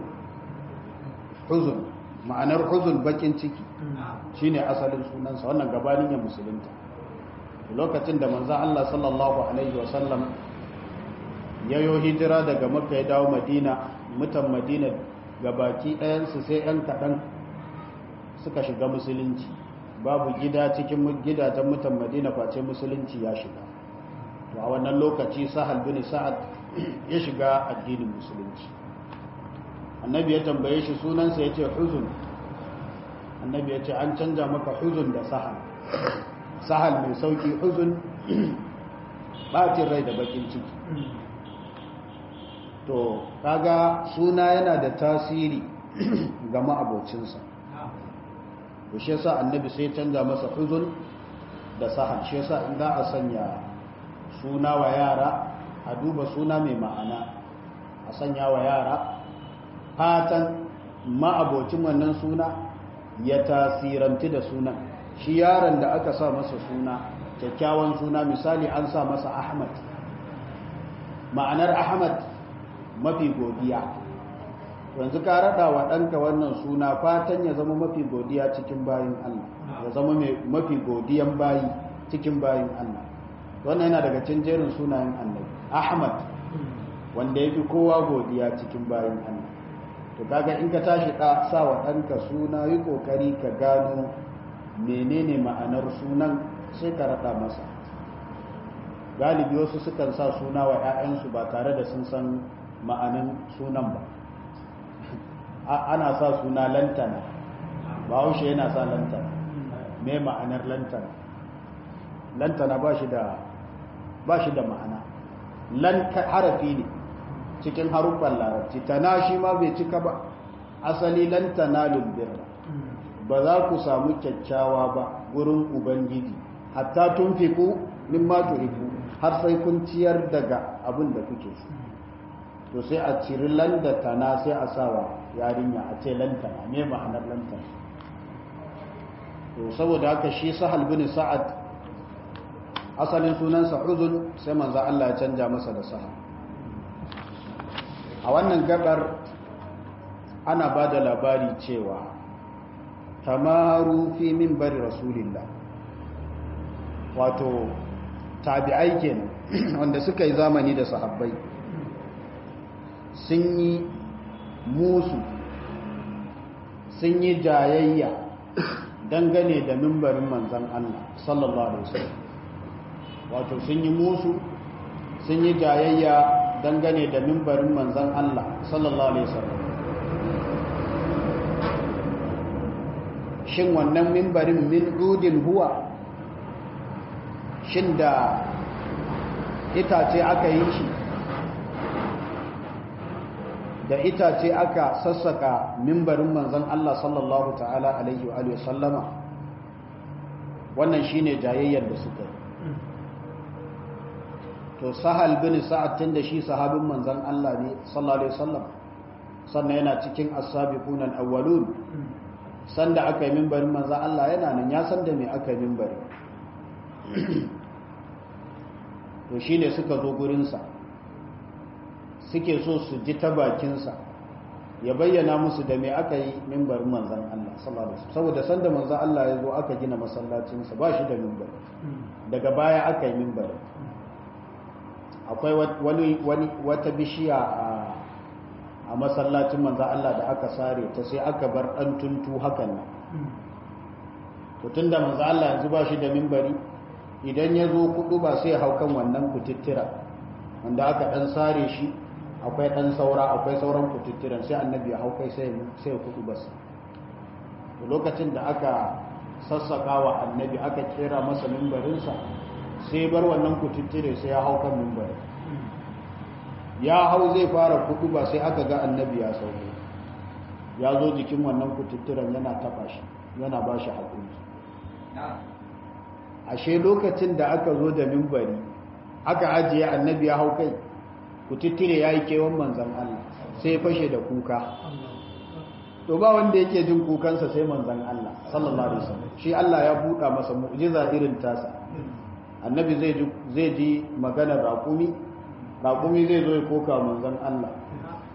ma'anar huzun bakin ciki shine asalin sunansa, wannan gabanin ya musulunta. Lokacin da manzo Allah sallallahu alaihi wasallam ya yo hijira daga Makka ya dawo Madina, mutan Madina gabaki ɗayansu sai ‘yan kaɗan suka shiga musulunci, babu gida cikin gidajen mutan Madina face musulunci ya shiga. To a wannan lokaci Sahal bin Sa'ad ya shiga addinin musulunci. Annabi ya tambaye shi sunansa, ya ce huzun. Annabi ya ce an canja maka huzun da Sahal. Sahal mai sauki, huzun ɓacin rai da bakin ciki. To kaga suna yana da tasiri ga ma'abocinsa, to shi yasa annabi sai canza masa huzun da Sahal. Shi yasa in za a sanya suna wa yara a duba suna mai ma'ana, a sanya wa yara fatan ma'abocin wannan suna ya tasiranti da sunan. Shi yaron da aka sa masa suna kyakkyawan suna, misali an sa masa Ahmad, ma'anar Ahmad mafi godiya. Yanzu ka rada wa ɗanka wannan suna fatan ya zama mafi godiya cikin bayin Allah, ya zama mafi godiyan bayi cikin bayin Allah. Wannan yana daga cikin jerin sunayen Annabi Ahmad, wanda yafi kowa godiya cikin bayin Allah. To kaga in ka tashi sa wa ɗanka suna, yi kokari ka gano menene ma'anar sunan sai ka rada masa. Galibi wasu sukan sa suna wa 'ya'yansu ba tare da sun san ma'anin sunan ba. Ana sa suna lantana, Bahaushe yana sa lantana. Me ma'anar lantana? Lantana ba shi da ma'ana. Harafi ne cikin haruffan larabci. Tana shi ma bai cika ba. Asali lantana lumbirra, ba za ku samu kyakkyawa ba gurin Ubangiji hatta tunfiku mimma tuhibbu, har sai kun ciyar daga abin da kuke so. To sai a ciri landa tana sai a sawa yarinya a ce lantana. Me ma'anar lantana? To saboda haka shi Sahal bin Sa'ad asalin sunansa Huzun, sai manzo Allah ya canja masa da Sahal. A wannan gabar ana ba da labari cewa tamaru fi minbari Rasulillah, wato tabi'ai kenan wanda suka yi zamani da sahabbai, sun yi musu, sun yi jayayya dangane da mimbarin manzan Allah sallallahu alaihi wasallam. Wato sun yi musu, sun yi jayayya dangane da mimbarin manzan Allah sallallahu alaihi wasallam. Shin wannan mimbarin min udin huwa, shin da itace aka yi shi, da itace aka sassaka mimbarin manzon Allah sallallahu ta'ala alaihi wa sallama? Wannan shine jayayyar da suka yi. To Sahal bin Sa'ad, tun da shi sahabin manzon Allah ne sallallahu alaihi wasallam, sannan yana cikin as-sabiqun al-awwalun, sanda aka yi mimbarin manzon Allah yana nan, ya san da me aka yi mimbarin. To shine suka zo gurinsa, suke so su ji ta bakinsa ya bayyana musu da me aka yi mimbarin manzan Allah sallallahu alaihi wasallam. Saboda sanda manzan Allah ya zo aka gina masallacinsa ba shi da mimbari, daga baya aka yi mimbari. Akwai wata bishiya a masallacin manzan Allah da aka sare ta, sai aka bar ɗan tuntu hakan nan. To tunda manzan Allah yanzu ba shi da mimbari, idan ya zo kudu ba sai hau kan wannan kutittira wanda aka ɗan sare shi, akwai ɗan saura, akwai sauran kututturen, sai annabi ya hau kai sai ya kudu basa. Lokacin da aka sassaka wa annabi, aka kera masa mimbarinsa, sai bar wannan kututture sai ya hau kan mimbari. Ya hau zai fara kudu ba, sai aka ga annabi ya sauko, ya zo jikin wannan kututturen yana taɓa shi, yana ba shi haƙuri. Ashe lokacin da aka zo da mimbari aka ajiye annabi ya hau kai, kututture ya yi kewan manzan Allah, sai ya fashe da kuka. To ba wanda yake jin kukansa sai manzan Allah sallallahu alaihi wasallam. Shi Allah ya buɗa masa mu'jiza irin tasa. Annabi zai ji maganar raƙumi zai zo ya koka manzan Allah.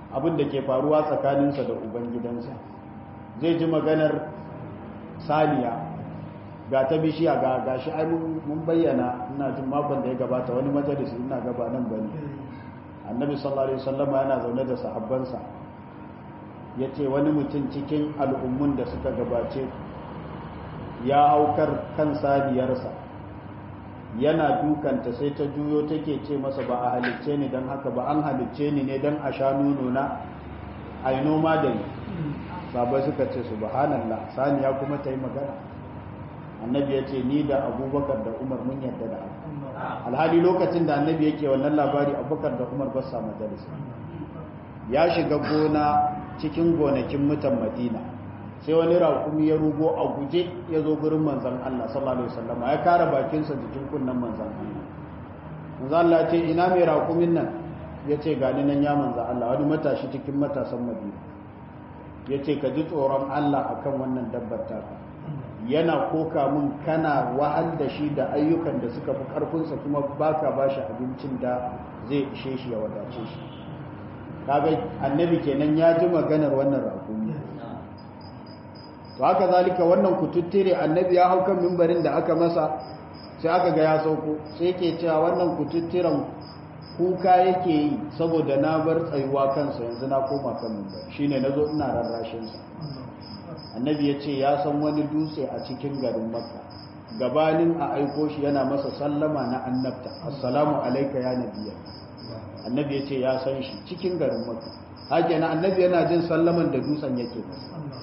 abin da ke faruwa tsakaninsa da ubangidansa zai ji maganar saniya ga ta bishiya ga gashi ai mun bayyana ina jin makon da ya gabata wani majalisi ina gaba nan bane annabi sallallahu alaihi wasallam yana zaune da sahabbansa yace wani mutum cikin al'ummun da suka gabace ya haukar kan saniyarsa yana dukanta sai ta juyo take ce masa ba a halicce ni don haka ba an halicce ni ne don a sha nono na a yi noma da ni sabai suka ce subhanallah saniya kuma ta yi magana annabi ya ce ni da abubakar da umar mun yarda da abu alhali lokacin da annabi yake wannan labari abubakar da umar ba sa majalisa ya shiga gona cikin gonakin mutan madina sai wani raƙumi ya rugo a guje ya zo gurin manzan Allah sallallahu alaihi wasallam ya kara bakinsa jikin kunnen manzan Allah manzan Allah ce ina mai raƙumin nan ya ce gani nan ya manzan Allah wani matashi cikin matasan madina ya ce ka ji tsoron Allah akan wannan dabbar taka yana koka mun kana wahal da shi da ayyukan da suka fi karfinsa kuma baka ba shi abincin da zai ishe shi ya wadace shi kaga annabi kenan ya ji maganar wannan raƙumi to haka zalika wannan kututture annabi ya hau kan mimbarin da aka masa sai aka ga ya sauko sai yake cewa wannan kututturen kuka yake yi saboda na bar tsayuwa kansa yanzu na koma kan mimbar shine nazo ina rarrashin sa annabi ya ce ya san wani dutse a cikin garin makka gabanin a aiko shi yana masa sallama na annabta assalamu alayka ya nabiyya annabi ya ce ya san shi cikin garin makka haka na annabi yana jin sallaman da dutsen yake masa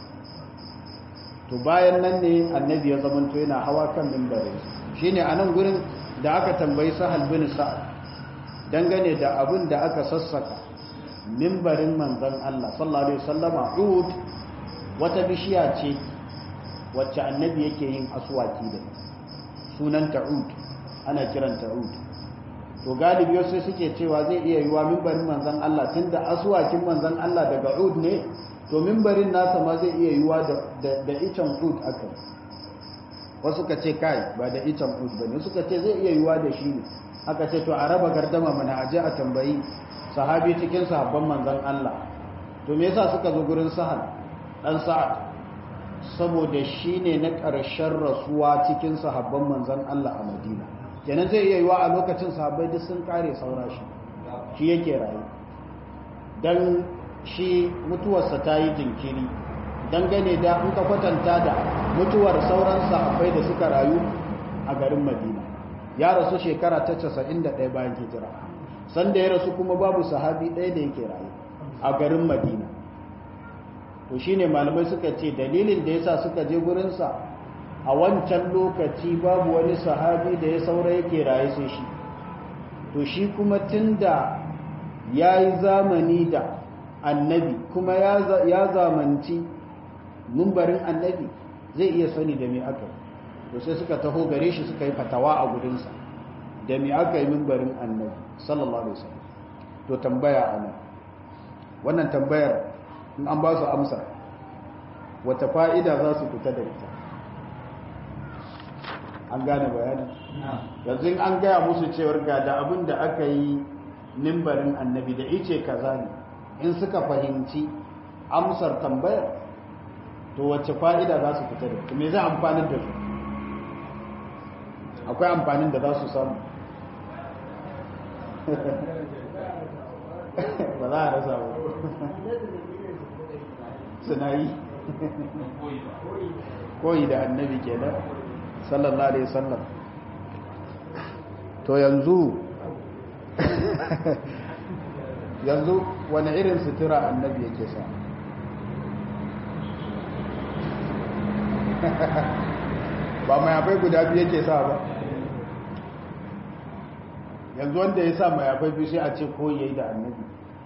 to bayan nan ne annabi ya zamanto yana hawa kan mimbarin shine a nan gurin da aka tambayi sahal bin sa'ad dangane da abin da aka sassaka mimbarin manzon Allah sallallahu alaihi wasallama ud wata bishiya ce wacce annabi yake yin aswaki da sunan ta'ud ana kiran ta'ud to galibi sai suke cewa zai iya yiwa mimbarin manzon Allah tunda aswakin manzon Allah daga ud ne to mimbarin nasa ma zai iya yiwa da icen ud aka wasu ka ce kai ba da icen ud bane suka ce zai iya yiwa da shi ne aka ce to a raba gardama mana aje a tambayi sahabi cikin sahabban manzon Allah to me yasa suka zo gurin sahal dan sa'ad saboda shine na ƙarshen rasuwa cikin sahabban manzon Allah a Madina kenan zai iya yiwa a lokacin sahabbai duk sun kare saura shi yake rayu dan shi mutuwarsa ta yi jinkiri dangane da in ka kwatanta da mutuwar sauran sahabbai da suka rayu a garin Madina ya rasu shekara ta 91 bayan hijira sanda ya rasu kuma babu sahabi ɗaya da yake rayu a garin Madina to shine malamai suka ce dalilin da yasa suka je gurinsa a wancan lokaci babu wani sahabi da ya saura yake rayu sai shi to shi kuma tunda yayi zamani da annabi kuma ya zamanci mimbarin annabi zai iya sani da me aka to sai suka taho gare shi suka yi fatawa a gudunsa da me aka yi mimbarin annabi sallallahu alaihi wasallam to tambaya ana wannan tambayar in an ba su amsa wata fa'ida za su fita da ita an gane bayanin yanzu an gaya musu cewar ga da abin da aka yi mimbarin annabi da ice kaza ne in suka fahimci amsar tambayar to wacce fa'ida za su fita da me zai amfanin da su akwai amfanin da za su samu ba za a rasa ba suna yi koyi da annabi ke da sallallahu alaihi wasallam to yanzu wani irin sutura annabi yake sa ba mayafai guda biyu yake sa ba yanzu wanda ya sa mayafai biyu sai a ce koyi yayi da annabi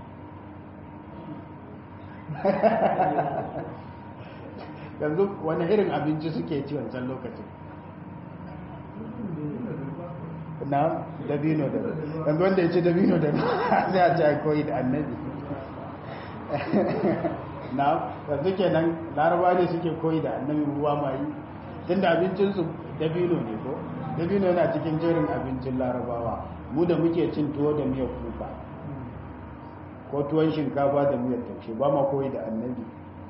yanzu wani irin abinci suke ci wancan lokacin na dabino da yanzu wanda ya ce dabino da sai a ce a koyi da annabi na yanzu kenan laraba ne suke koyi da annabi ruwa mai tun da abincinsu dabino ne ko dabino yana cikin jerin abincin larabawa mu da muke cin tuwo da miyar kuka ko tuwon shinkafa da miyar taushe ba ma koyi da annabi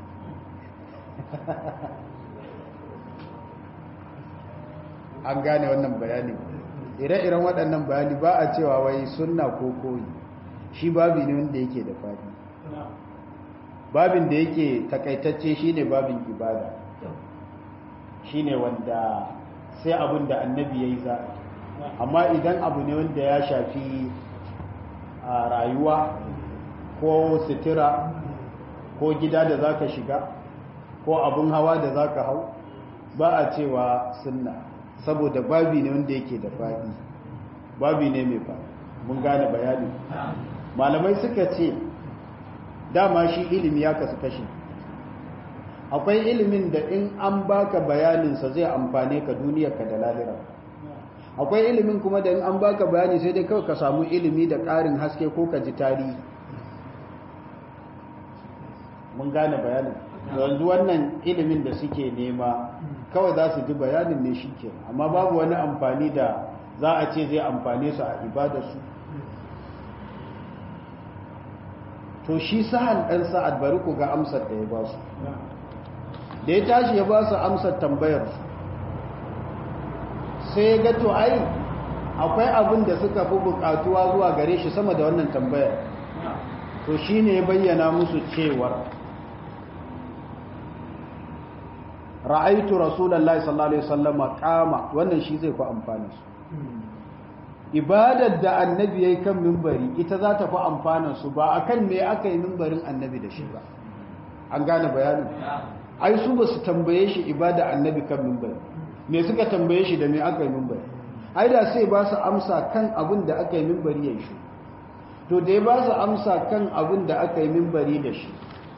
an gane wannan bayani ire-iren waɗannan bayani ba a cewa wai sunna ko koyi shi babi ne wanda yake da fadi babin da yake takaitacce shine babin ibada shine wanda sai abin da annabi yayi za amma idan abu ne wanda ya shafi a rayuwa ko sutura ko gida da zaka shiga ko abun hawa da zaka hau ba a cewa sunna saboda babi ne wanda yake da fadi babi ne mai fadi mun gane bayani malamai suka ce dama shi ilimi ya kasu kashi akwai ilimin da in an baka bayaninsa zai amfane ka duniyarka da lahira akwai ilimin kuma da in an baka bayani sai dai kawai ka samu ilimi da ƙarin haske ko ka ji tarihi mun gane bayanin yanzu wannan ilimin da suke nema kawai za su ji bayanin ne shi ke amma babu wani amfani da za a ce zai amfane su a ibadarsu to shi sahal ɗan sa'ad bari ku ga amsar da ya ba su da ya tashi ya ba su amsar tambayar su sai ya ga to ai akwai abin da suka fi buƙatuwa zuwa gare shi sama da wannan tambayar to shi ne ya bayyana musu cewar ra'aitu rasulullahi sallallahu alaihi wasallam qama wannan shi zai ku amfana su ibadar da annabi yayi kan minbari ita za ta fi amfanan su ba akan me aka yi minbarin annabi da shi ba an gane bayanin ai su ba su tambaye shi ibada annabi kan minbari me suka tambaye shi da me aka yi minbari ai da sai ba su amsa kan abin da aka yi minbari yayin shi to da ya ba su amsa kan abin da aka yi minbari da shi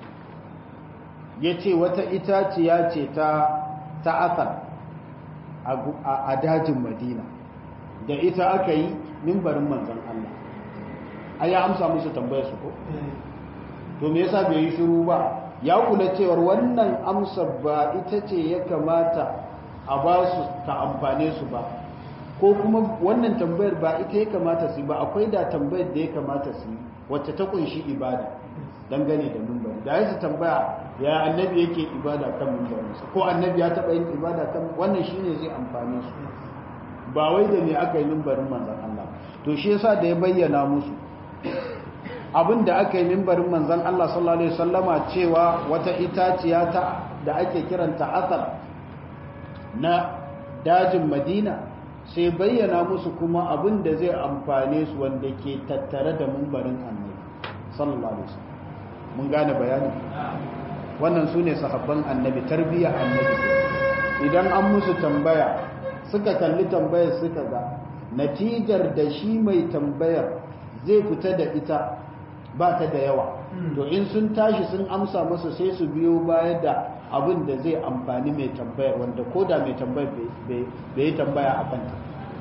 yace wata itaciya ce ta asal a dajin Madina da ita aka yi mimbarin manzon Allah ai ya amsa musu tambayar su ko to me yasa bai yi shiru ba ya kula cewar wannan amsa ba ita ce ya kamata a ba su ta amfane su ba ko kuma wannan tambayar ba ita ya kamata su ba akwai da tambayar da ya kamata su wacce ta kunshi ibada dangane da mimbari da ya su tambaya ya annabi yake ibada kan mimbarinsa ko annabi ya taɓa yin ibada kan wannan shine zai amfane su ba wai da ne aka yi mimbarin manzan Allah to shi yasa da ya bayyana musu abinda aka yi mimbarin manzan Allah sallallahu alaihi wasallama cewa wata itaciya ta da ake kiranta asal na dajin Madina sai bayyana musu kuma abinda zai amfane su wanda ke tattare da mimbarin annabi sallallahu alaihi wasallam mun gane bayani wannan sune sahabban annabi tarbiyya annabi idan an musu tambaya suka kalli tambayar suka ga natijar da shi mai tambayar zai fita da ita ba ta da yawa to in sun tashi sun amsa masa sai su biyo baya da abin da zai amfani mai tambayar wanda ko da mai tambayar bai yi tambaya a kanta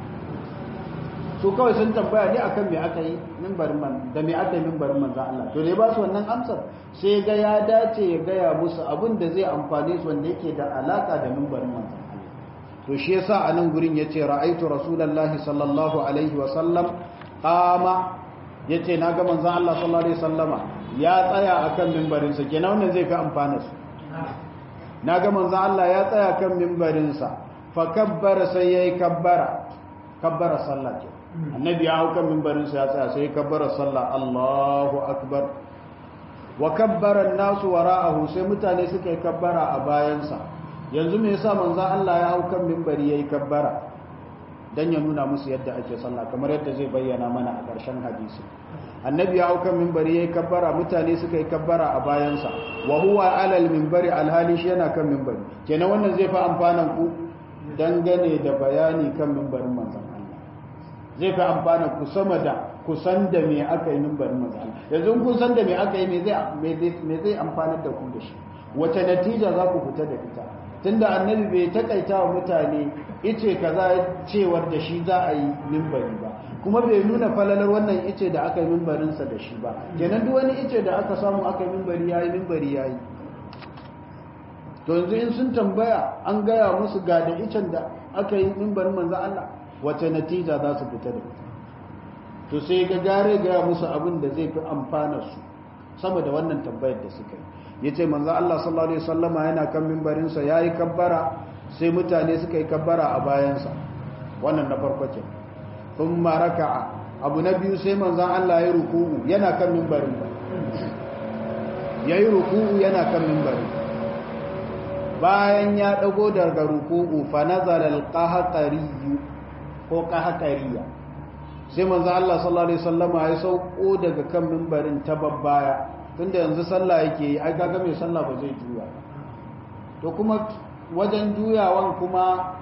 su kawai sun tambaya ne akan me aka yi mimbarin man da me aka yi mimbarin manzon Allah to ne ba su wannan amsar sai ga ya dace ya gaya musu abin da zai amfane su wanda yake da alaka da mimbarin manzon to shi yasa a nan gurin yace ra'aitu rasulullahi sallallahu alaihi wa sallam qama yace naga manzon Allah sallallahu alaihi wasallama ya tsaya akan mimbarin sa kenan wannan zai fi amfana su naga manzon Allah ya tsaya kan mimbarin sa fa kabbara sai yayi kabbara sallah ce annabi ya hau kan mimbarin sa ya tsaya sai kabbara sallah Allahu akbar wa kabbara an-nasu wara'ahu sai mutane suka yi kabbara a bayan sa yanzu me yasa manzon Allah ya hau kan minbari yayi kabbara dan ya nuna musu yadda ake sallah kamar yadda zai bayyana mana a ƙarshen hadisi annabi ya hau kan minbari yayi kabbara mutane suka yi kabbara a bayansa wa huwa ala al-minbari alhali shi yana kan minbari kenan wannan zai fa amfanan ku dangane da bayani kan minbarin manzon Allah zai fa amfanan ku sama da ku san da me aka yi minbarin manzon Allah yanzu kun san da me aka yi me zai amfanar da ku da shi wace natija za ku fita da ita tunda annabi bai takaita wa mutane ice kaza cewar da shi za a yi mimbari ba kuma bai nuna falalar wannan ice da aka yi mimbarinsa da shi ba kenan duk wani ice da aka samu aka yi mimbari yayi to yanzu in sun tambaya an gaya musu ga da icen da aka yi mimbarin manzo Allah wace natija za su fita da ita to sai ga gare gaya musu abin da zai fi amfana su sama da wannan tambayar da suka yi yace manzo Allah sallallahu alaihi wasallama yana kan mimbarin sa yayi kabbara sai mutane suka yi kabbara a bayan sa wannan na farko ke thumma raka'a abu na biyu sai manzo Allah ya ruku'u yana kan mimbarin ba yayi ruku'u yana kan mimbarin bayan ya dago daga ruku'u fa nazala al-qahqari ko qahqariya sai manzo Allah sallallahu alaihi wasallama ya sauko daga kan mimbarin ta babbaya tunda yanzu sallah yake yi ai kaga mai sallah ba zai juya to kuma wajen juyawan kuma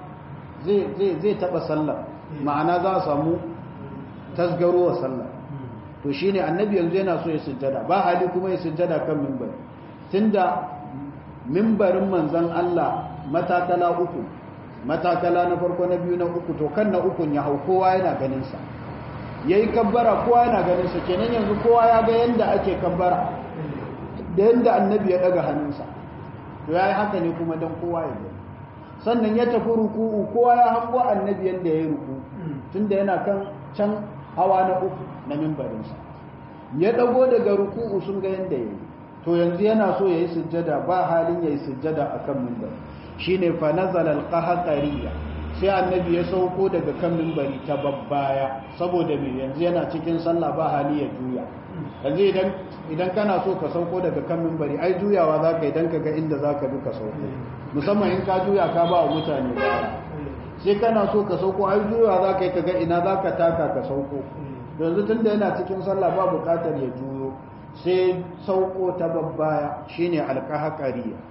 zai taba sallah ma'ana za a samu tasgaro wa sallah to shine annabi yanzu yana so ya sujjada ba hali kuma ya sujjada kan mimbari tunda mimbarin manzon Allah matakala uku matakala na farko na biyu na uku to kan na ukun ya hau kowa yana ganin sa yayi kabbara kowa yana ganin sa kenan yanzu kowa ya ga yanda ake kabbara da yanda annabi ya daga hannunsa to yayi haka ne kuma dan kowa ya gani sannan ya tafi ruku'u kowa ya hango annabi yanda yayi ruku tunda yana kan can hawa na uku na mimbarin sa ya dago daga ruku'u sun ga yanda yayi to yanzu yana so yayi sujjada ba halin yayi sujjada akan mimbar shine fa nazala al-qahqariyya sai annabi ya sauko daga kan mimbari ta babbaya saboda me yanzu yana cikin sallah ba hali ya juya yanzu idan kana so ka sauko daga kan mimbari ai juyawa zaka idan ka ga inda zaka bi ka sauko musamman in ka juya ka ba wa mutane baya sai kana so ka sauko ai juyawa zaka yi ka ga ina zaka taka ka sauko yanzu tunda yana cikin sallah ba bukatar ya juyo sai sauko ta babbaya shine alqahqariya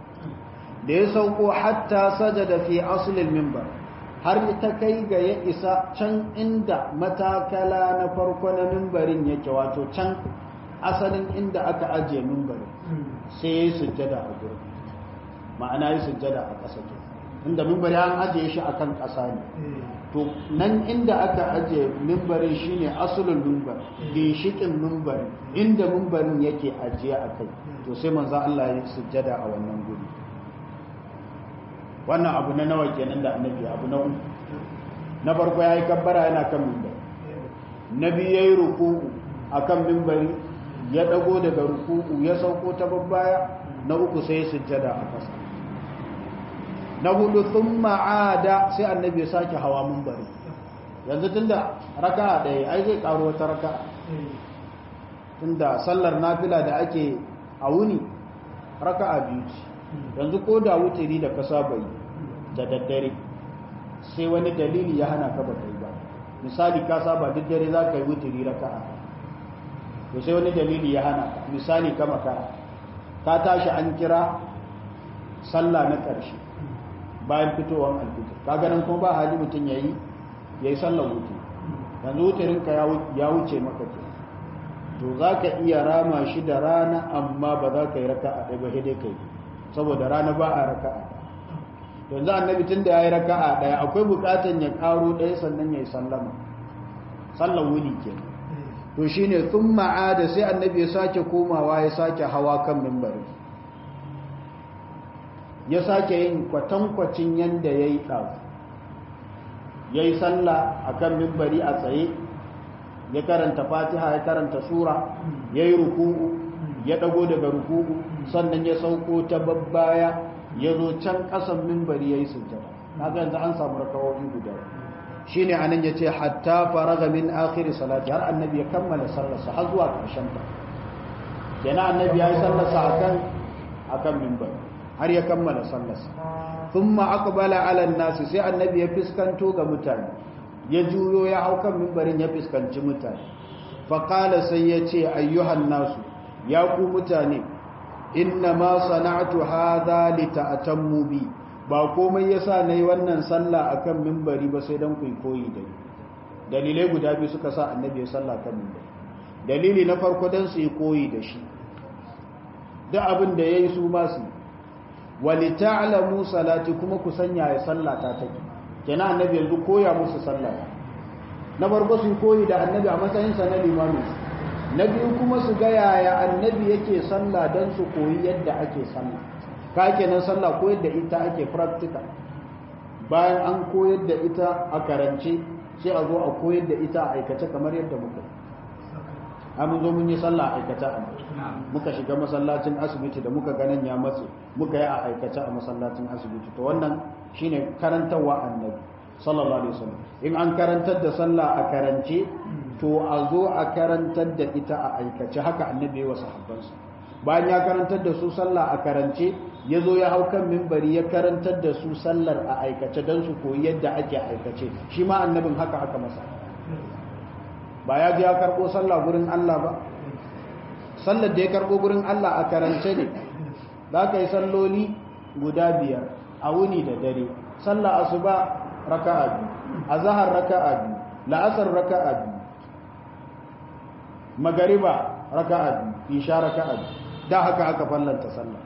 da ya sauko hatta sajada fi aslil minbar har ta kai ga ya isa can inda matakala na farko na minbarin yake wato can asalin inda aka ajiye minbarin sai ya yi sujjada a gurin ma'ana yi sujjada a ƙasa ke inda minbari an ajiye shi akan ƙasa ne to nan inda aka ajiye minbarin shine aslul minbar ginshikin minbarin inda minbarin yake ajiye a kai to sai manzo Allah ya yi sujjada a wannan guri wannan abu na nawa kenan da annabi abu na uku na farko yayi kabbara yana kan minbar nabi yayi ruku'u akan minbari ya dago daga ruku'u ya sauko ta babbaya na uku sai sujjada a kasa na hudu thumma ada sai annabi ya sake hawa minbari yanzu tunda raka'a daya ai zai karo wata raka'a tunda sallar nafila da ake a wuni raka'a biyu ce yanzu ko da wutiri da ka saba yi da daddare sai wani dalili ya hana ka baka yi ba misali ka saba duk dare za ka yi wutiri raka'a to sai wani dalili ya hana ka misali ka makara ka tashi an kira sallah na ƙarshe bayan fitowar alfitar ka ganin kuma ba hali mutum ya yi sallar wutiri yanzu wutirin ka ya wuce maka ke to za ka iya rama shi da rana amma ba za ka yi raka'a ɗaya ba sai dai ka yi saboda rana ba a raka'a yanzu annabi tun da ya yi raka'a ɗaya akwai bukatan ya ƙaro ɗaya sannan ya yi sallama sallan wuni ke to shi ne sun ma'ada sai annabi ya sake komawa ya sake hawa kan mimbari ya sake yin kwatankwacin yadda ya yi ɗafu ya yi sallah a kan mimbari a tsaye ya karanta fatiha ya karanta sura ya yi ruku'u ya ɗago daga ruku'u sannan ya sauko ta babbaya ya zo can ƙasan mimbari ya yi sujjada haka yanzu an samu rakawoyi guda shi ne anan ya ce hatta faraga min akhiri salati har annabi ya kammala sallarsa har zuwa ƙarshen ta kenan annabi ya yi sallarsa akan mimbari har ya kammala sallarsa thumma aqbala ala an-nas sai annabi ya fiskanto ga mutane ya juyo ya hau kan mimbarin ya fiskanci mutane fa qala sai ya ce ayyuhan nasu ya ku mutane inna ma sana'tu hadha lita'tammu bi ba komai yasa nayi wannan sallah akan minbari ba sai dan ku koyi da ni dalilai guda biyu suka sa annabi ya sallah kan minbari dalili na farko dan su yi koyi da shi duk abin da yayi su ma su walita'lamu salati kuma ku sanya ya sallata take kenan annabi yanzu koya musu sallah na farko su koyi da annabi a matsayin sa na limami na biyu kuma su ga yaya annabi yake sallah don su koyi yadda ake sallah ka kenan sallah koyar da ita ake practical bayan an koyar da ita a karance sai a zo a koyar da ita a aikace kamar yadda muka mun zo mun yi sallah a aikace a muka shiga masallacin asibiti da muka ganin ya matse muka yi a aikace a masallacin asibiti to wannan shine karantarwa annabi sallallahu alaihi wasallam in an karantar da sallah a karance to a zo a karantar da ita a aikace haka annabi wa sahabbansa bayan ya karantar da su sallah a karance ya zo ya hau kan mimbari ya karantar da su sallar a aikace don su koyi yadda ake aikace shi ma annabin haka aka masa ba ya ji ya karɓo sallah gurin Allah ba sallar da ya karɓo gurin Allah a karance ne za ka yi salloli guda 5 a wuni da dare sallah asuba raka'a 2 azhar raka'a 2 la'asar raka'a 2 magariba raka'a 2 isha raka'a 2 da haka aka fallanta sallah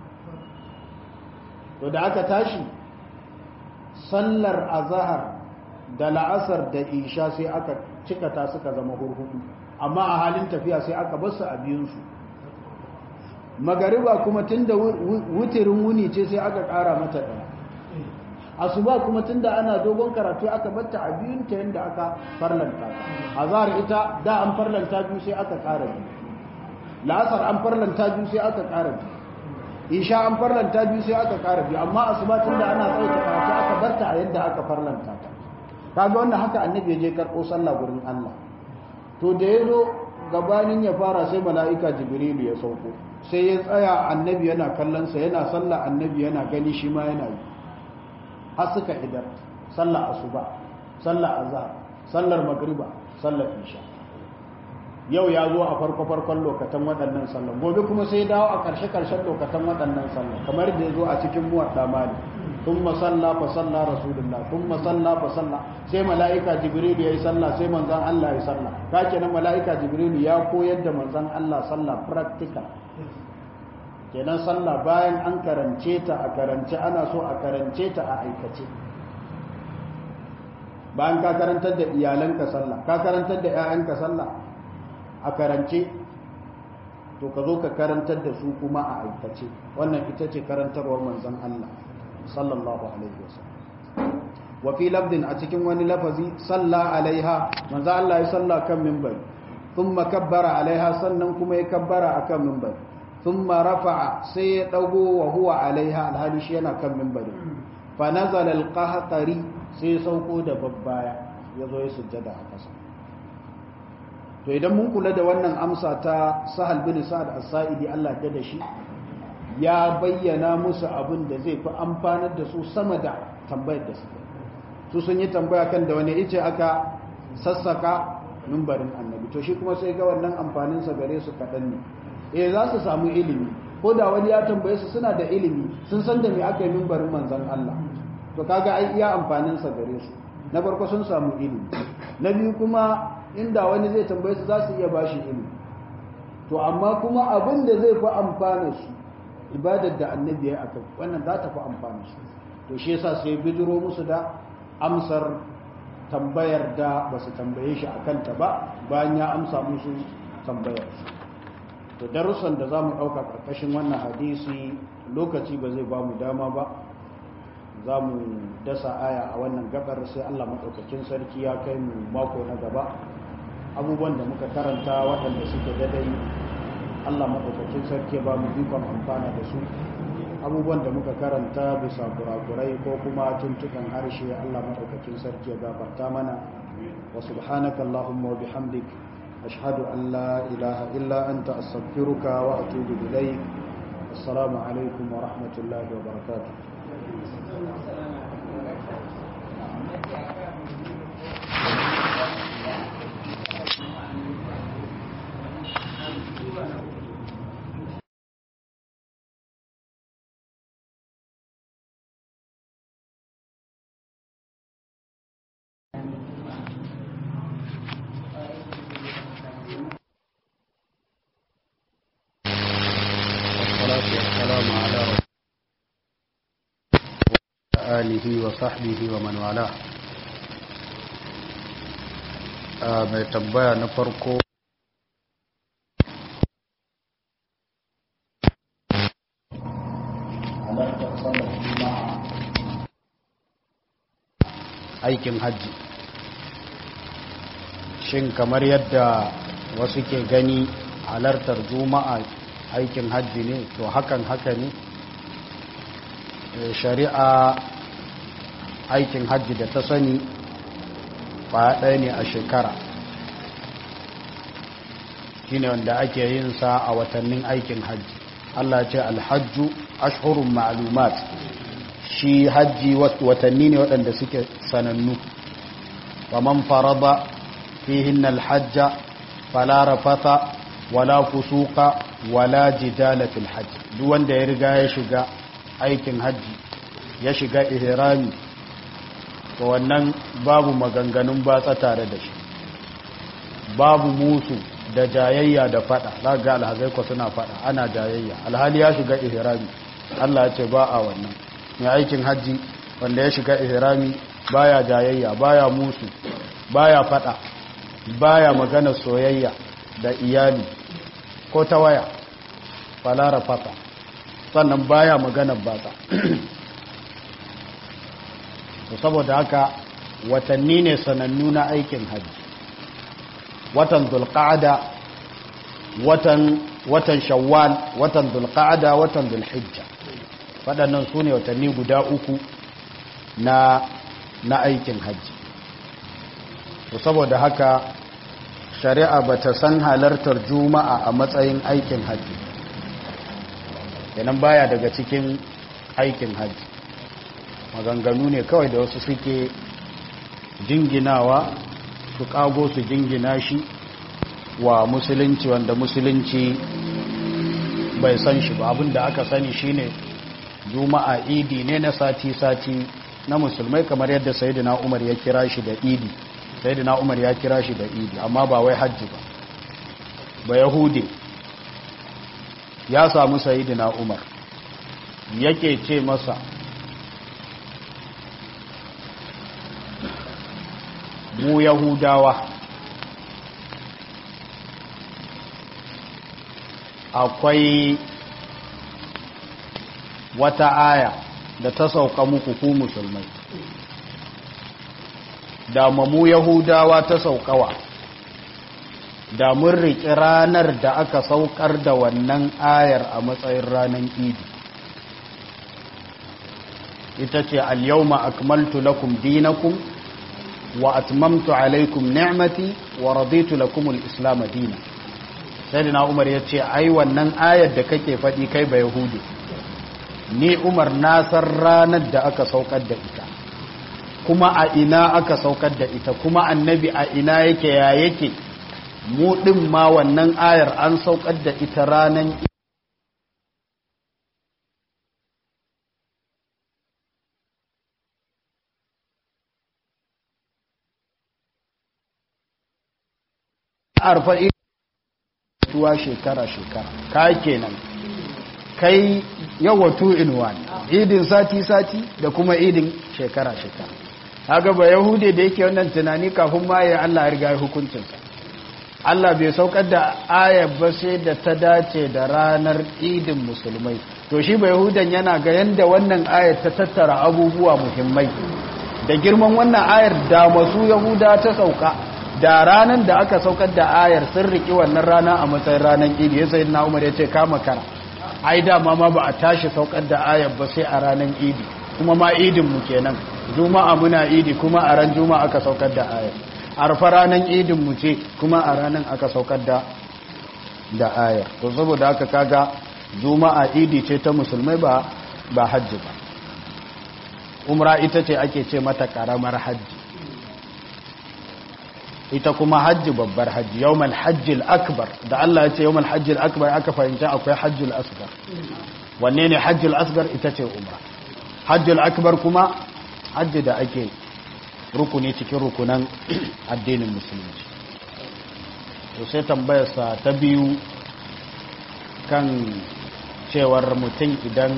to da aka tashi sallar azhar da la'asar da isha sai aka cika ta suka zama hurhudu amma a halin tafiya sai aka bar su a biyunsu magariba kuma tunda wutirin wuni ce sai aka ƙara mata ɗaya asuba kuma tunda ana dogon karatu aka batta a biyun ta yadda aka farlanta azhar ita da an farlanta biyu sai aka ƙara biyu la'asar an farlanta biyu sai aka ƙara biyu isha an farlanta biyu sai aka ƙara biyu amma asuba tunda ana tsawaita karatu aka barta a yadda aka farlanta ta kaga wannan haka annabi ya je karɓo sallah gurin Allah to da ya zo gabanin ya fara sai mala'ika jibrilu ya sauko sai ya tsaya annabi yana kallon sa yana sallah annabi yana gani shi ma yana yi har suka idar sallah asuba sallah azhar sallar magriba sallar isha yau ya zo a farkon lokacin waɗannan sallah gobe kuma sai dawo a ƙarshen lokacin waɗannan sallah kamar da ya zo a cikin muwadda mali ثم صلى فصلى رسول الله ثم صلى فصلى sai malaika jibril yayi sallah sai manzon Allah yayi sallah kake nan malaika jibril ya koyar da manzon Allah sallah practical kenan sallah bayan an karance ta a karance ana so a karance ta a aikace bayan ka karantar da iyalanka sallah ka karantar da ƴaƴanka sallah a karance to ka zo ka karantar da su kuma a aikace wannan ita ce karantarwar manzon Allah sallallahu alaihi wasallam wa fi labdin a cikin wani lafazi salla alaiha manzo Allah ya salla kan minbari thumma kabbara alaiha sannan kuma ya kabbara akan minbari thumma rafa'a sai ya dago wa huwa alaiha alhali shi yana kan minbari fa nazala alqahtari sai ya sauko da babbaya yazo ya sujjada a kasa to idan mun kula da wannan amsa ta Sahal bin Sa'ad as-Sa'idi Allah ya da shi ya bayyana musu abin da zai fi amfanar da su sama da tambayar da suka su sun yi tambaya kan da wani ice aka sassaka mimbarin annabi to shi kuma sai ga wannan amfaninsa gare su kaɗan ne za su samu ilimi ko da wani ya tambaye su suna da ilimi sun san da me aka yi mimbarin manzon Allah to kaga ai iya amfaninsa gare su na farko sun samu ilimi na biyu kuma inda wani zai tambaye su za su iya bashi ilimi to amma kuma abin da zai fi amfana su ibadar da annabi ya aka wannan za ta fi amfani su to shi yasa sai bidiro musu da amsar tambayar da ba su tambaye shi a kanta ba bayan ya amsa musu tambayar su to darussan da za mu ɗauka ƙarƙashin wannan hadisi lokaci ba zai ba mu dama ba za mu dasa aya a wannan gabar sai Allah maɗaukakin sarki ya kai mu mako na gaba abubuwan da muka karanta waɗanda suke dadai Allah maɗaukakin sarki ba mu ikon amfana da su abubuwan da muka karanta bisa kurakurai ko kuma tuntukan harshe Allah maɗaukakin sarki ya gafarta mana wa subhanaka Allahumma wa bihamdik ashhadu an la ilaha illa anta astaghfiruka wa atubu ilayk assalamu alaikum wa rahmatullahi wa barakatuh alihi wa sahbihi wa man wala mai tambaya na farko aikin hajji shin kamar yadda wasu ke gani halartar juma'a aikin hajji ne, to hakan haka ne. Shari'a aikin hajji da ta sani ba ɗaya ne a shekara, shine wanda ake yin sa a watannin aikin hajji. Allah ce alhajju ashhurun ma'lumat, shi hajji watanni ne waɗanda suke sanannu. wa man farada fihinna alhajja fala rafatha wala fusuqa wala jidala fil hajj. duk wanda ya riga ya shiga aikin hajji ya shiga ihrami, to wannan babu maganganun batsa tare da shi, babu musu da jayayya da fada. za ga alhazai ko suna fada, ana jayayya alhali ya shiga ihrami. Allah ya ce ba a wannan. mai aikin hajji wanda ya shiga ihrami baya jayayya, baya musu, baya fada, baya magana soyayya da iyali ko ta waya, falara fata, sannan baya magana batsa. saboda haka watanni ne sanannu na aikin hajji. watan dhulqa'ada, watan shawwal, watan dhulqa'ada, watan dhulhijja. waɗannan su ne watanni guda uku na aikin hajji. saboda haka shari'a ba ta san halartar juma'a a matsayin aikin hajji, kenan baya daga cikin aikin hajji. maganganu ne kawai da wasu suke jinginawa, su kago su jingina shi wa musulunci, wanda musulunci bai san shi ba. abinda aka sani shine juma'a idi ne na sati-sati na musulmai, kamar yadda sayyidina Umar ya kira shi da idi. sayyidina Umar ya kira shi da idi, amma ba wai hajji ba. ba yahudi ya samu sayyidina Umar yake ce masa, mu yahudawa akwai wata aya da ta sauka muku ku musulmai, da mu yahudawa ta saukawa, da mun riƙi ranar da aka saukar da wannan ayar a matsayin ranar idi. ita ce al-yawma akmaltu lakum dinakum wa atmamtu alaikum ni'mati wa raditu lakum al-islam dinan. sayyidina Umar yace ai wannan ayar da kake fadi kai ba yahudi, ni Umar na san ranar da aka saukar da ita, kuma a ina aka saukar da ita, kuma annabi a ina yake, ya yake. mu din ma wannan ayar an saukar da ita ranar arfa'i tuwa shekara-shekara. ka kenan kai yawa 2 in 1, idin sati-sati da kuma idin shekara-shekara. haka ba yahude da yake wannan tunani kafin ma ya Allah ya riga hukuncinsa. Allah bai saukar da ayar ba sai da ta dace da ranar idin musulmai. to shi ba yahudan yana ga yanda wannan ayar ta tattara abubuwa muhimmai da girman wannan ayar, da masu yahuda ta sauka, da ranar da aka saukar da ayar sun riki wannan rana a matsayin ranar idi. ya sayi na Umar ya ce kama kara, ai dama ma ba a tashi saukar da ayar ba sai a ranar idi, kuma ma idin mu kenan. juma'a muna idi, kuma a ran juma'a aka saukar da ayar. arfa ranar idin mu ce, kuma a ranar aka saukar da ayar. to saboda haka kaga juma'a idi ce ta musulmai, ba hajji ba. umra ita ce ake ce mata karamar hajji, ita kuma hajji babbar hajji, yawmal hajjil akbar. da Allah ya ce yawmal hajjil akbar, aka fahimta akwai hajjul asgar. wanne ne hajjul asgar? ita ce umra. hajjul akbar kuma hajji da ake rukuni cikin rukunan addinin musulunci. to sai tambayarsa ta biyu kan cewar mutum idan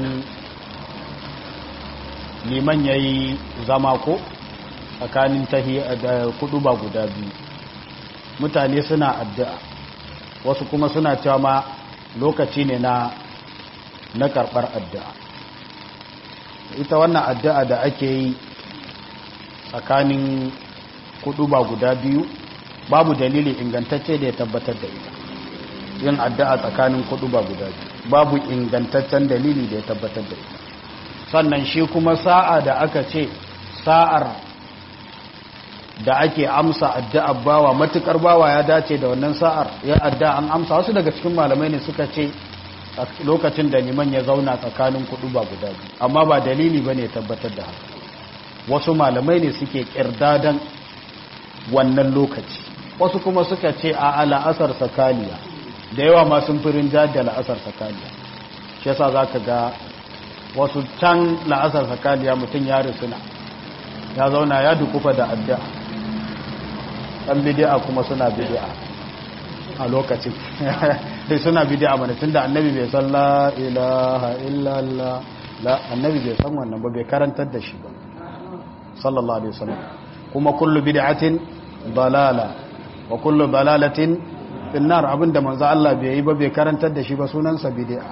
liman yayi zama ko tsakanin tahiyya da kuduba guda biyu, mutane suna addu'a, wasu kuma suna cewa ma lokaci ne na karɓar addu'a. ita wannan addu'a da ake yi tsakanin kuduba guda biyu babu dalili ingantacce da ya tabbatar da ita yin addu'a tsakanin kutuba guda biyu babu ingantaccen dalili da ya tabbatar da ita sannan shi kuma sa'a da aka ce sa'ar da ake amsa addu'a bawa matukar bawa ya dace da wannan sa'ar ya addu'a an amsa wasu daga cikin malamai ne suka ce lokacin da liman ya zauna tsakanin kutuba guda biyu amma ba dalili bane ya tabbatar da haka wasu malamai ne suke kirdadan wannan lokaci wasu kuma suka ce a la'asar sakaliya da yawa ma sun firin da la'asar sakaliya shi yasa zaka ga wasu can la'asar sakaliya mutum ya risuna ya zauna ya dukufa da addu'a dan bid'a kuma suna bid'a a lokacin dai suna bid'a mana tunda annabi bai san la ilaha illallah la annabi bai san wannan ba bai karantar da shi ba sallallahu alaihi wasallam kuma kullu bid'atin dalala wa kullu dalalatin finnar abinda manzo Allah bai yi ba bai karantar da shi ba sunansa bid'a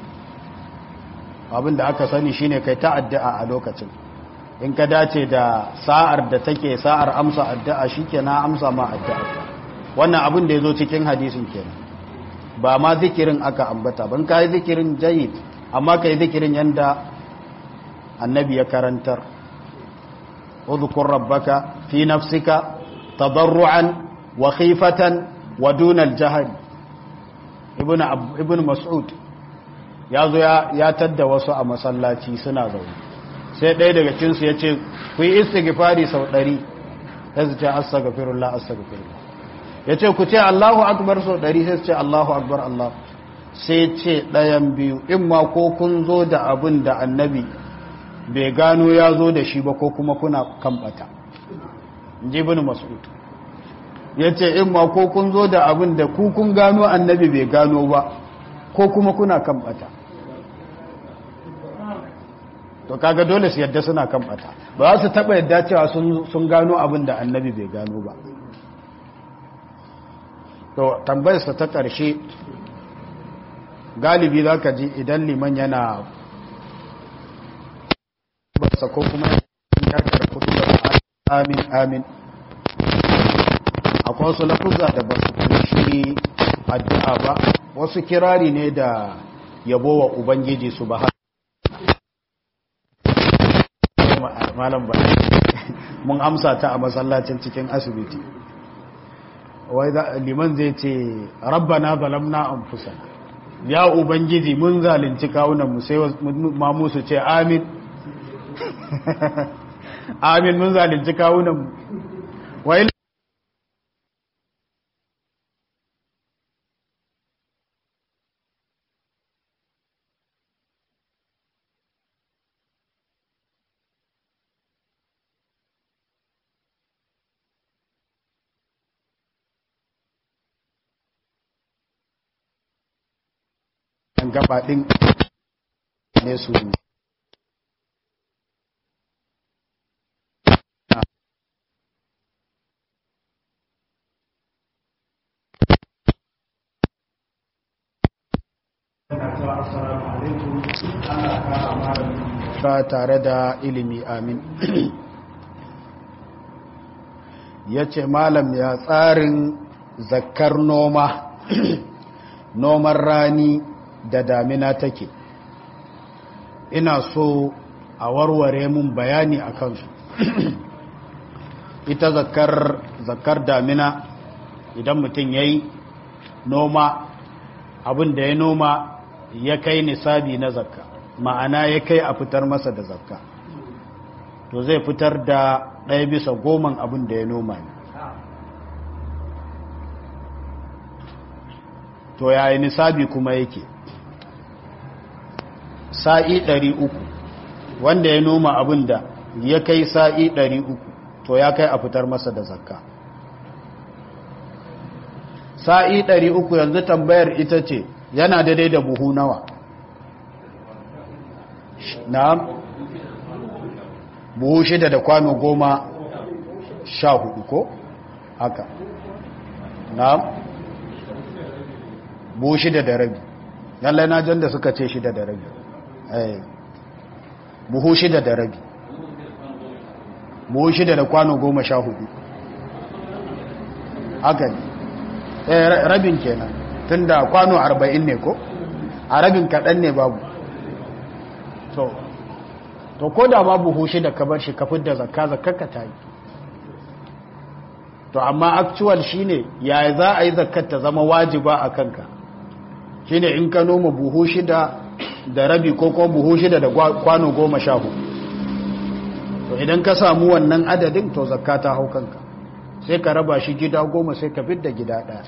abinda aka sani shine kai ta addu'a a lokacin in ka dace da sa'ar da take sa'ar amsa addu'a shikenan amsa ma addu'a wannan abin da yazo cikin hadisin kenan ba ma zikirin aka ambata ban kai zikirin jayyid amma kai zikirin yanda annabi ya karantar udhkur rabbaka fi nafsika tadarruan wa khifatan wa duna al-jahl ibn mas'ud yazo ya tadda wasu a masallaci suna zaune sai ɗaya daga cinsu ya ce ku yi istighfari sau 100 sai su ce astaghfirullah astaghfirullah ya ce ku ce Allahu akbar sau 100 sai su ce Allahu akbar Allah sai ce ɗayan biyu in ma ko kun zo da abin da annabi bai gano ya zo da shi ba ko kuma kuna kambata ji ibn mas'ud ya ce in ma ko kun zo da abin da ku kun gano annabi bai gano ba ko kuma kuna kambata to kaga dole su yadda suna kan bata ba za su taba yadda cewa sun gano abin da annabi bai gano ba to tambayarsa ta ƙarshe galibi za ka ji idan liman yana basa ko kuma yarkar kudu da amin amin akwai wasu lafuzza da ba su kunshi addu'a ba wasu kirari ne da yabo wa ubangiji su ba malam ba mun amsa ta a masallacin cikin asibiti wai liman zai ce rabbana zalamna anfusana ya ubangiji mun zalunci kawunan mu sai mamu su ce amin amin mun zalunci kawunan mu wai gaba ɗin ne su ba tare da ilimi amin ya ce malam ya tsarin zakar noma noman rani da damina take ina so a warware mun bayani a kansu ita zakar damina idan mutum ya yi noma abin da ya noma ya kai nisabi na zakka ma'ana ya kai a fitar masa da zakka to zai fitar da 1/10 abin da ya noma ne to yayi nisabi kuma yake sa'i 300 wanda ya noma abin da ya kai sa'i 300 to ya kai a fitar masa da zakka sa'i 300 yanzu tambayar ita ce yana daidai da buhu nawa na'am buhu 6 da kwano 14 ko haka na'am buhu 6 da rabi yallai na jan da suka ce 6 da rabi buhu 6 da rabi buhu 6 da kwano 14 haka ne rabin kenan tunda kwano 40 ne ko a rabin kaɗan ne babu to ko da ma buhu shida ka bar shi ka fidda zakka ka ta yi to amma actual shine ya za a yi zakkar ta zama wajiba a kanka shine in ka noma buhu shida da rabi ko buhu shida da kwano 14 to idan ka samu wannan adadin to zakka ta hau kanka sai ka raba shi gida 10 sai ka fidda gida ɗaya.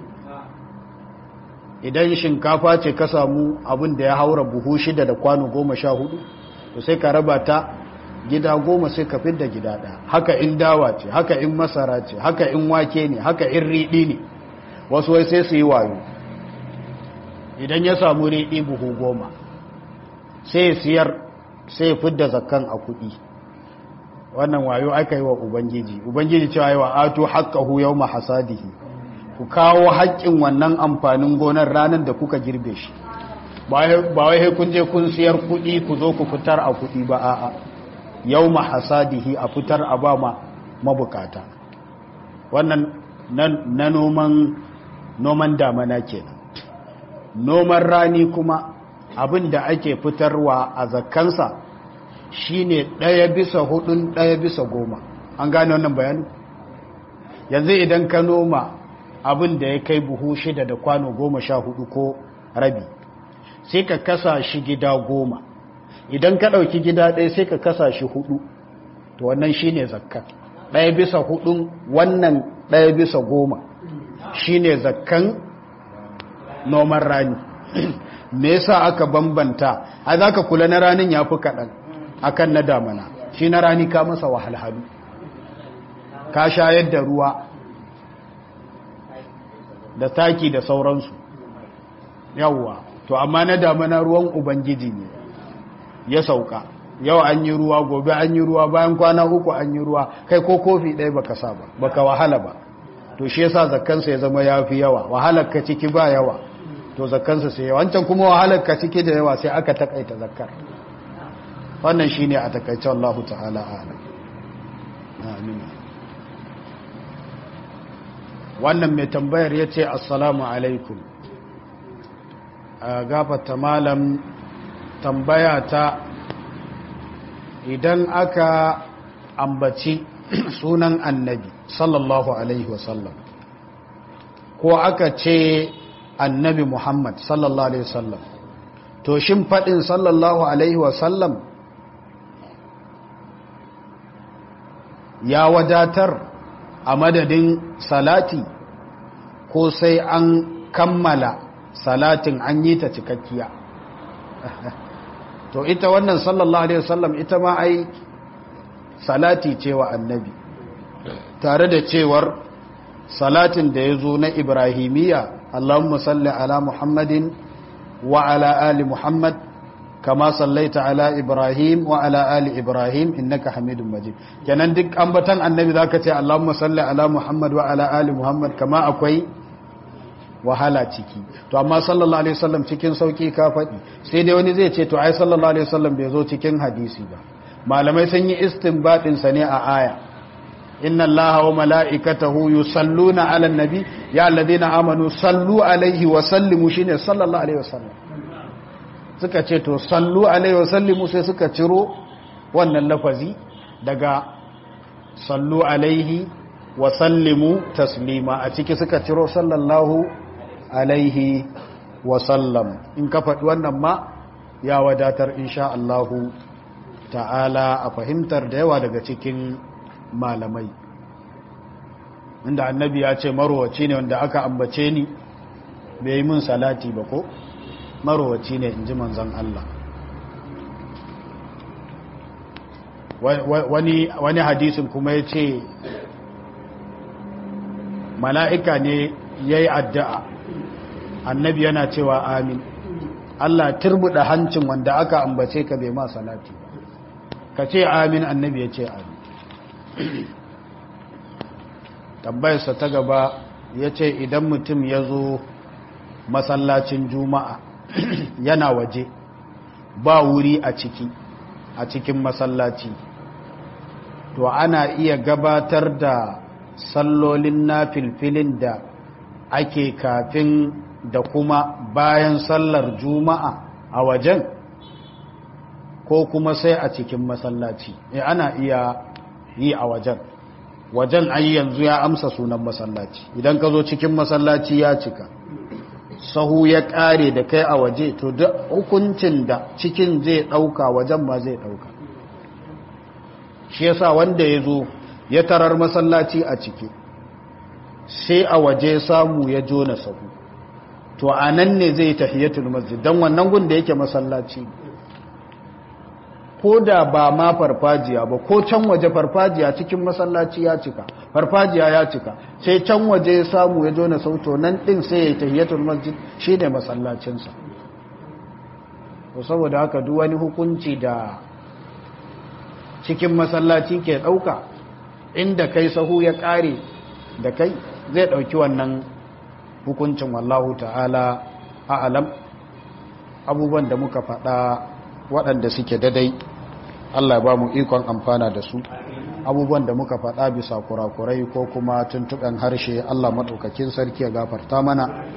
Idan shinkafa ce ka samu abin da ya haura buhu shida da kwano 14 to sai ka raba ta gida 10 sai ka fidda gida ɗaya. Haka in dawa ce, haka in masara ce, haka in wake ne, haka in riɗi ne. Wasu wai sai su yi wayo idan ya samu riɗi buhu 10 sai ya siyar sai ya fidda zakkan a kuɗi. Wannan wayo aka yi wa ubangiji cewa yi wa ato haqqahu yawma hasadihi, ku kawo haƙƙin wannan amfanin gonar ranar da kuka girbe shi. Ba wai kun je kun siyar kuɗi ku zo ku fitar a kuɗi ba, a'a yawma hasadihi a fitar a ba mabukata. Wannan na noman damana kenan. Noman rani kuma abin da ake fitarwa a zakkansa shine 1/4 1/10. An gane wannan bayani? Yanzu idan ka noma abin da ya kai buhu 6 da kwano 14 ko rabi, sai ka kasa shi gida 10. Idan ka ɗauki gida ɗaya sai ka kasa shi 4, to wannan shine zakka. 1/4 wannan 1/10 shine zakkan noman rani. Me yasa aka bambanta? A zaka kula na ranin yafi kaɗan akan na damana. Shi na rani ka masa wahalhalu, ka shayar da ruwa da taki da sauransu, yawwa. To amma na damana ruwan ubangiji ne ya sauka, yau an yi ruwa, gobe an yi ruwa, bayan kwana 3 an yi ruwa, kai ko kofi ɗaya baka sa ba, baka wahala ba. To shi yasa zakkansa ya zama yafi yawa. Wahalar ka ciki ba yawa, to zakkansa sai yawa. Wancan kuma wahalar ka ciki da yawa sai aka takaita zakkar. Wannan shine a takaice, Allah ta'ala a'lam. Amin. Wannan mai tambayar yace assalamu alaikum, gafata malam, tambaya ta, idan aka ambaci sunan annabi sallallahu alaihi wasallam ko aka ce annabi Muhammad sallallahu alaihi wasallam, to shin faɗin sallallahu alaihi wasallam ya wadatar a madadin salati ko sai an kammala salatin an yi ta cikakkiya? To ita wannan sallallahu alaihi wasallam ita ma ai salati ce wa annabi, tare da cewar salatin da ya zo na ibrahimiyya, Allahumma salli ala Muhammadin wa ala ali Muhammad kama sallaita ala Ibrahim wa ala ali Ibrahim innaka Hamidum Majid. Kenan duk ambatan annabi zaka ce Allahumma salli ala Muhammad wa ala ali Muhammad, kama akwai wahala ciki. To amma sallallahu alaihi wasallam cikin sauki ka faɗi. Sai dai wani zai ce to ai sallallahu alaihi wasallam bai zo cikin hadisi ba. Malamai sun yi istinbadin sa ne a aya. Inna Allaha wa mala'ikatahu yusalluna 'alan nabi ya alladhina amanu sallu alaihi wa sallimu, shine sallallahu alaihi wasallam. Suka ce to sallu alaihi wa sallimu, sai suka ciro wannan lafazi daga sallu alaihi wa sallimu taslima, a ciki suka ciro sallallahu alaihi wasallam. In ka faɗi wannan ma ya wadatar insha Allahu ta'ala a fahimtar da yawa daga cikin malamai. Inda annabi ya ce marowaci ne wanda aka ambace ni bai yi min salati ba, ko marowaci ne in ji manzon Allah. Wani hadisin kuma ya ce mala'ika ne ya yi addu'a, annabi yana cewa amin. Allah turbuɗa hancin wanda aka ambace ka bai ma salati, ka ce amin, annabi ya ce amin. Tambayarsa ta gaba ya ce idan mutum ya zo masallacin juma'a yana waje ba wuri a cikin masallaci, to ana iya gabatar da sallolin nafilfilin da ake kafin da kuma bayan sallar juma'a a wajen ko kuma sai a cikin masallaci ana iya yi a wajen ai yanzu ya amsa sunan masallaci idan ka zo cikin masallaci ya cika sahu ya kare da kai a waje to duk hukuncin da cikin zai dauka wajen ma zai dauka shi yasa wanda ya zo ya tarar masallaci a ciki sai a waje samu ya jona sahu to a nan ne zai tahiyatul masjid dan wannan gun da yake masallaci ko da ba ma farfajiya ba ko can waje farfajiya cikin masallaci ya cika farfajiya ya cika sai can waje ya samu ya jona sahu to nan din sai ya tahiyatul masjid shine masallacinsa to saboda haka duk wani hukunci da cikin masallaci ke dauka inda kai sahu ya kare da kai zai dauki wannan hukuncin wallahu ta'ala a'lam abubuwan da muka faɗa waɗanda suke dadai Allah ba mu ikon amfana da su abubuwan da muka faɗa bisa kurakurai ko kuma tuntuɓen harshe Allah maɗaukakin sarki ya gafarta mana